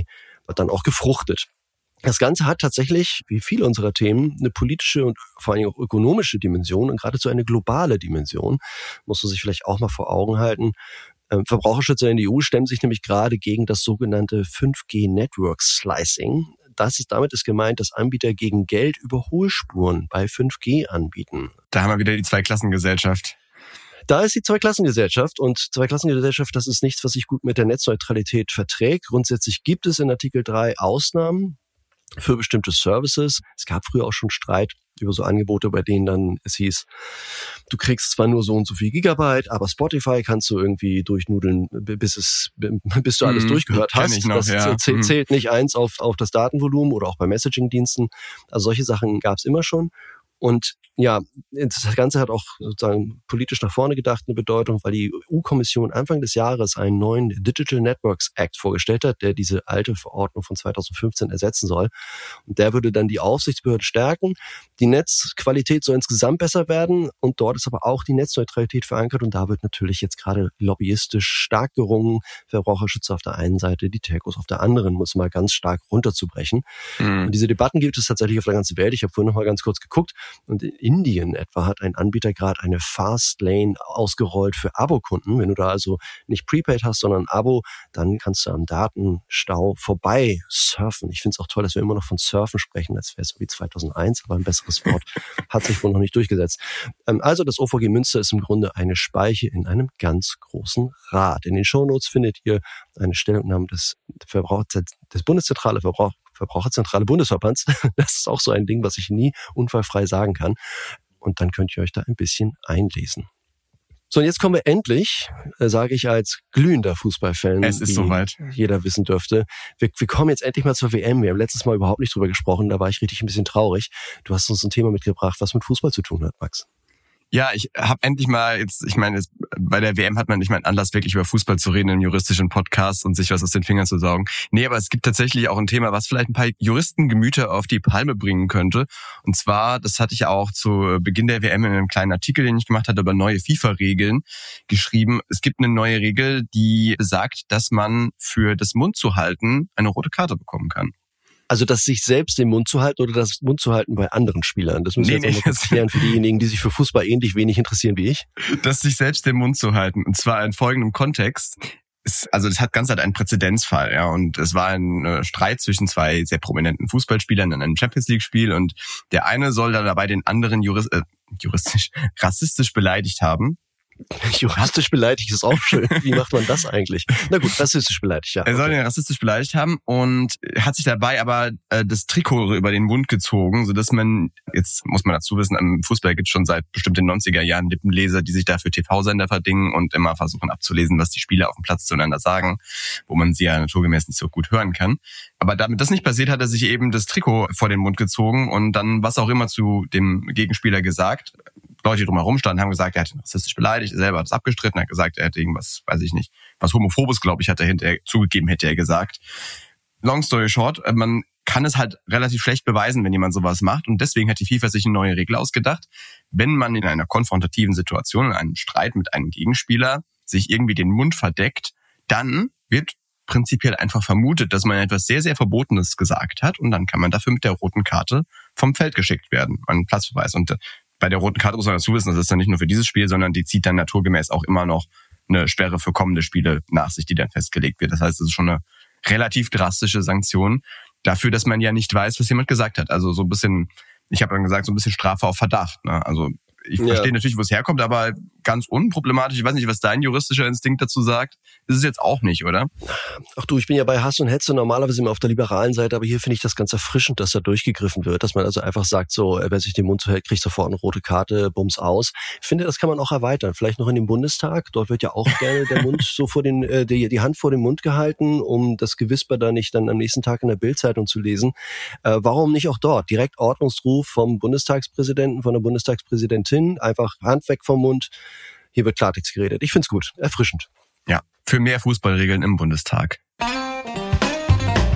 dann auch gefruchtet. Das Ganze hat tatsächlich, wie viele unserer Themen, eine politische und vor allem auch ökonomische Dimension und geradezu eine globale Dimension. Muss man sich vielleicht auch mal vor Augen halten. Ähm, Verbraucherschützer in der E U stemmen sich nämlich gerade gegen das sogenannte fünf G Network Slicing. Das ist, damit ist gemeint, dass Anbieter gegen Geld Überholspuren bei fünf G anbieten. Da haben wir wieder die Zweiklassengesellschaft. Da ist die Zweiklassengesellschaft und Zweiklassengesellschaft, das ist nichts, was sich gut mit der Netzneutralität verträgt. Grundsätzlich gibt es in Artikel drei Ausnahmen für bestimmte Services. Es gab früher auch schon Streit über so Angebote, bei denen dann es hieß, du kriegst zwar nur so und so viel Gigabyte, aber Spotify kannst du irgendwie durchnudeln, bis es, bis du alles mm, durchgehört hast. Noch, das ja. zählt nicht eins auf, auf das Datenvolumen oder auch bei Messaging-Diensten. Also solche Sachen gab es immer schon. Und ja, das Ganze hat auch sozusagen politisch nach vorne gedacht eine Bedeutung, weil die E U-Kommission Anfang des Jahres einen neuen Digital Networks Act vorgestellt hat, der diese alte Verordnung von zweitausendfünfzehn ersetzen soll. Und der würde dann die Aufsichtsbehörde stärken. Die Netzqualität soll insgesamt besser werden und dort ist aber auch die Netzneutralität verankert und da wird natürlich jetzt gerade lobbyistisch stark gerungen, Verbraucherschützer auf der einen Seite, die Telcos auf der anderen, muss mal ganz stark runterzubrechen. Mhm. Und diese Debatten gibt es tatsächlich auf der ganzen Welt. Ich habe vorhin noch mal ganz kurz geguckt und in Indien etwa hat ein Anbieter gerade eine Fastlane ausgerollt für Abokunden. Wenn du da also nicht Prepaid hast, sondern Abo, dann kannst du am Datenstau vorbei surfen. Ich finde es auch toll, dass wir immer noch von Surfen sprechen, als wäre es so wie zweitausendeins, aber ein besseres Wort hat sich wohl noch nicht durchgesetzt. Also das O V G Münster ist im Grunde eine Speiche in einem ganz großen Rad. In den Shownotes findet ihr eine Stellungnahme des, Verbrauch, des Bundeszentrale Verbrauch Verbraucherzentrale Bundesverbands. Das ist auch so ein Ding, was ich nie unfallfrei sagen kann. Und dann könnt ihr euch da ein bisschen einlesen. So, und jetzt kommen wir endlich, äh, sage ich als glühender Fußballfan, es ist soweit, jeder wissen dürfte. Wir, wir kommen jetzt endlich mal zur W M. Wir haben letztes Mal überhaupt nicht drüber gesprochen, da war ich richtig ein bisschen traurig. Du hast uns ein Thema mitgebracht, was mit Fußball zu tun hat, Max. Ja, ich habe endlich mal jetzt, ich meine, bei der W M hat man nicht mal einen Anlass, wirklich über Fußball zu reden, im juristischen Podcast und sich was aus den Fingern zu saugen. Nee, aber es gibt tatsächlich auch ein Thema, was vielleicht ein paar Juristengemüter auf die Palme bringen könnte. Und zwar, das hatte ich auch zu Beginn der W M in einem kleinen Artikel, den ich gemacht hatte, über neue FIFA-Regeln geschrieben. Es gibt eine neue Regel, die besagt, dass man für das Mundzuhalten eine rote Karte bekommen kann. Also das sich selbst den Mund zu halten oder das Mund zu halten bei anderen Spielern? Das müssen wir nee, jetzt nee, mal klären für diejenigen, die sich für Fußball ähnlich wenig interessieren wie ich. Das sich selbst den Mund zu halten. Und zwar in folgendem Kontext. Es, also das hat ganz halt einen Präzedenzfall, ja. Und es war ein äh, Streit zwischen zwei sehr prominenten Fußballspielern in einem Champions-League-Spiel und der eine soll dann dabei den anderen jurist, äh, juristisch, rassistisch beleidigt haben. Juristisch beleidigt ist auch schön. Wie macht man das eigentlich? Na gut, rassistisch beleidigt, ja. Er soll okay. ihn rassistisch beleidigt haben und hat sich dabei aber äh, das Trikot über den Mund gezogen, sodass man, jetzt muss man dazu wissen, am Fußball gibt es schon seit bestimmt den neunziger Jahren Lippenleser, die sich dafür T V-Sender verdingen und immer versuchen abzulesen, was die Spieler auf dem Platz zueinander sagen, wo man sie ja naturgemäß nicht so gut hören kann. Aber damit das nicht passiert, hat er sich eben das Trikot vor den Mund gezogen und dann was auch immer zu dem Gegenspieler gesagt. Leute, die drumherum standen, haben gesagt, er hat ihn rassistisch beleidigt, er selber hat es abgestritten, er hat gesagt, er hätte irgendwas, weiß ich nicht, was Homophobes, glaube ich, hat er hinterher zugegeben, hätte er gesagt. Long story short, man kann es halt relativ schlecht beweisen, wenn jemand sowas macht und deswegen hat die FIFA sich eine neue Regel ausgedacht. Wenn man in einer konfrontativen Situation, in einem Streit mit einem Gegenspieler sich irgendwie den Mund verdeckt, dann wird prinzipiell einfach vermutet, dass man etwas sehr, sehr Verbotenes gesagt hat und dann kann man dafür mit der roten Karte vom Feld geschickt werden, einen Platzverweis. Und bei der roten Karte muss man dazu wissen, das ist dann nicht nur für dieses Spiel, sondern die zieht dann naturgemäß auch immer noch eine Sperre für kommende Spiele nach sich, die dann festgelegt wird. Das heißt, es ist schon eine relativ drastische Sanktion dafür, dass man ja nicht weiß, was jemand gesagt hat. Also so ein bisschen, ich habe dann gesagt, so ein bisschen Strafe auf Verdacht. Ne? Also ich ja. verstehe natürlich, wo es herkommt, aber ganz unproblematisch. Ich weiß nicht, was dein juristischer Instinkt dazu sagt. Das ist jetzt auch nicht, oder? Ach du, ich bin ja bei Hass und Hetze normalerweise immer auf der liberalen Seite, aber hier finde ich das ganz erfrischend, dass da durchgegriffen wird, dass man also einfach sagt, so, wer sich den Mund zuhält, kriegt sofort eine rote Karte, bums aus. Ich finde, das kann man auch erweitern. Vielleicht noch in dem Bundestag. Dort wird ja auch gerne der Mund so vor den, äh, die, die Hand vor den Mund gehalten, um das Gewisper da nicht dann am nächsten Tag in der Bild-Zeitung zu lesen. Äh, warum nicht auch dort? Direkt Ordnungsruf vom Bundestagspräsidenten, von der Bundestagspräsidentin, einfach Hand weg vom Mund. Hier wird Klartext geredet. Ich find's gut. Erfrischend. Ja, für mehr Fußballregeln im Bundestag.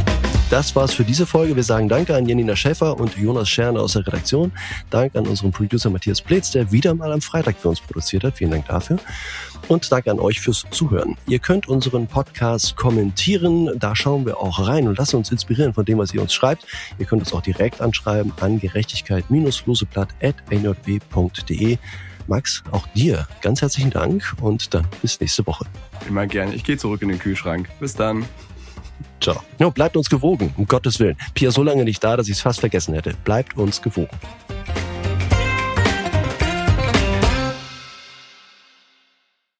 Das war's für diese Folge. Wir sagen Danke an Janina Schäfer und Jonas Scherner aus der Redaktion. Dank an unseren Producer Matthias Blitz, der wieder mal am Freitag für uns produziert hat. Vielen Dank dafür. Und danke an euch fürs Zuhören. Ihr könnt unseren Podcast kommentieren. Da schauen wir auch rein und lassen uns inspirieren von dem, was ihr uns schreibt. Ihr könnt uns auch direkt anschreiben an gerechtigkeit-loseblatt at n j w punkt d e. Max, auch dir ganz herzlichen Dank und dann bis nächste Woche. Immer gerne. Ich gehe zurück in den Kühlschrank. Bis dann. Ciao. No, bleibt uns gewogen, um Gottes Willen. Pia so lange nicht da, dass ich es fast vergessen hätte. Bleibt uns gewogen.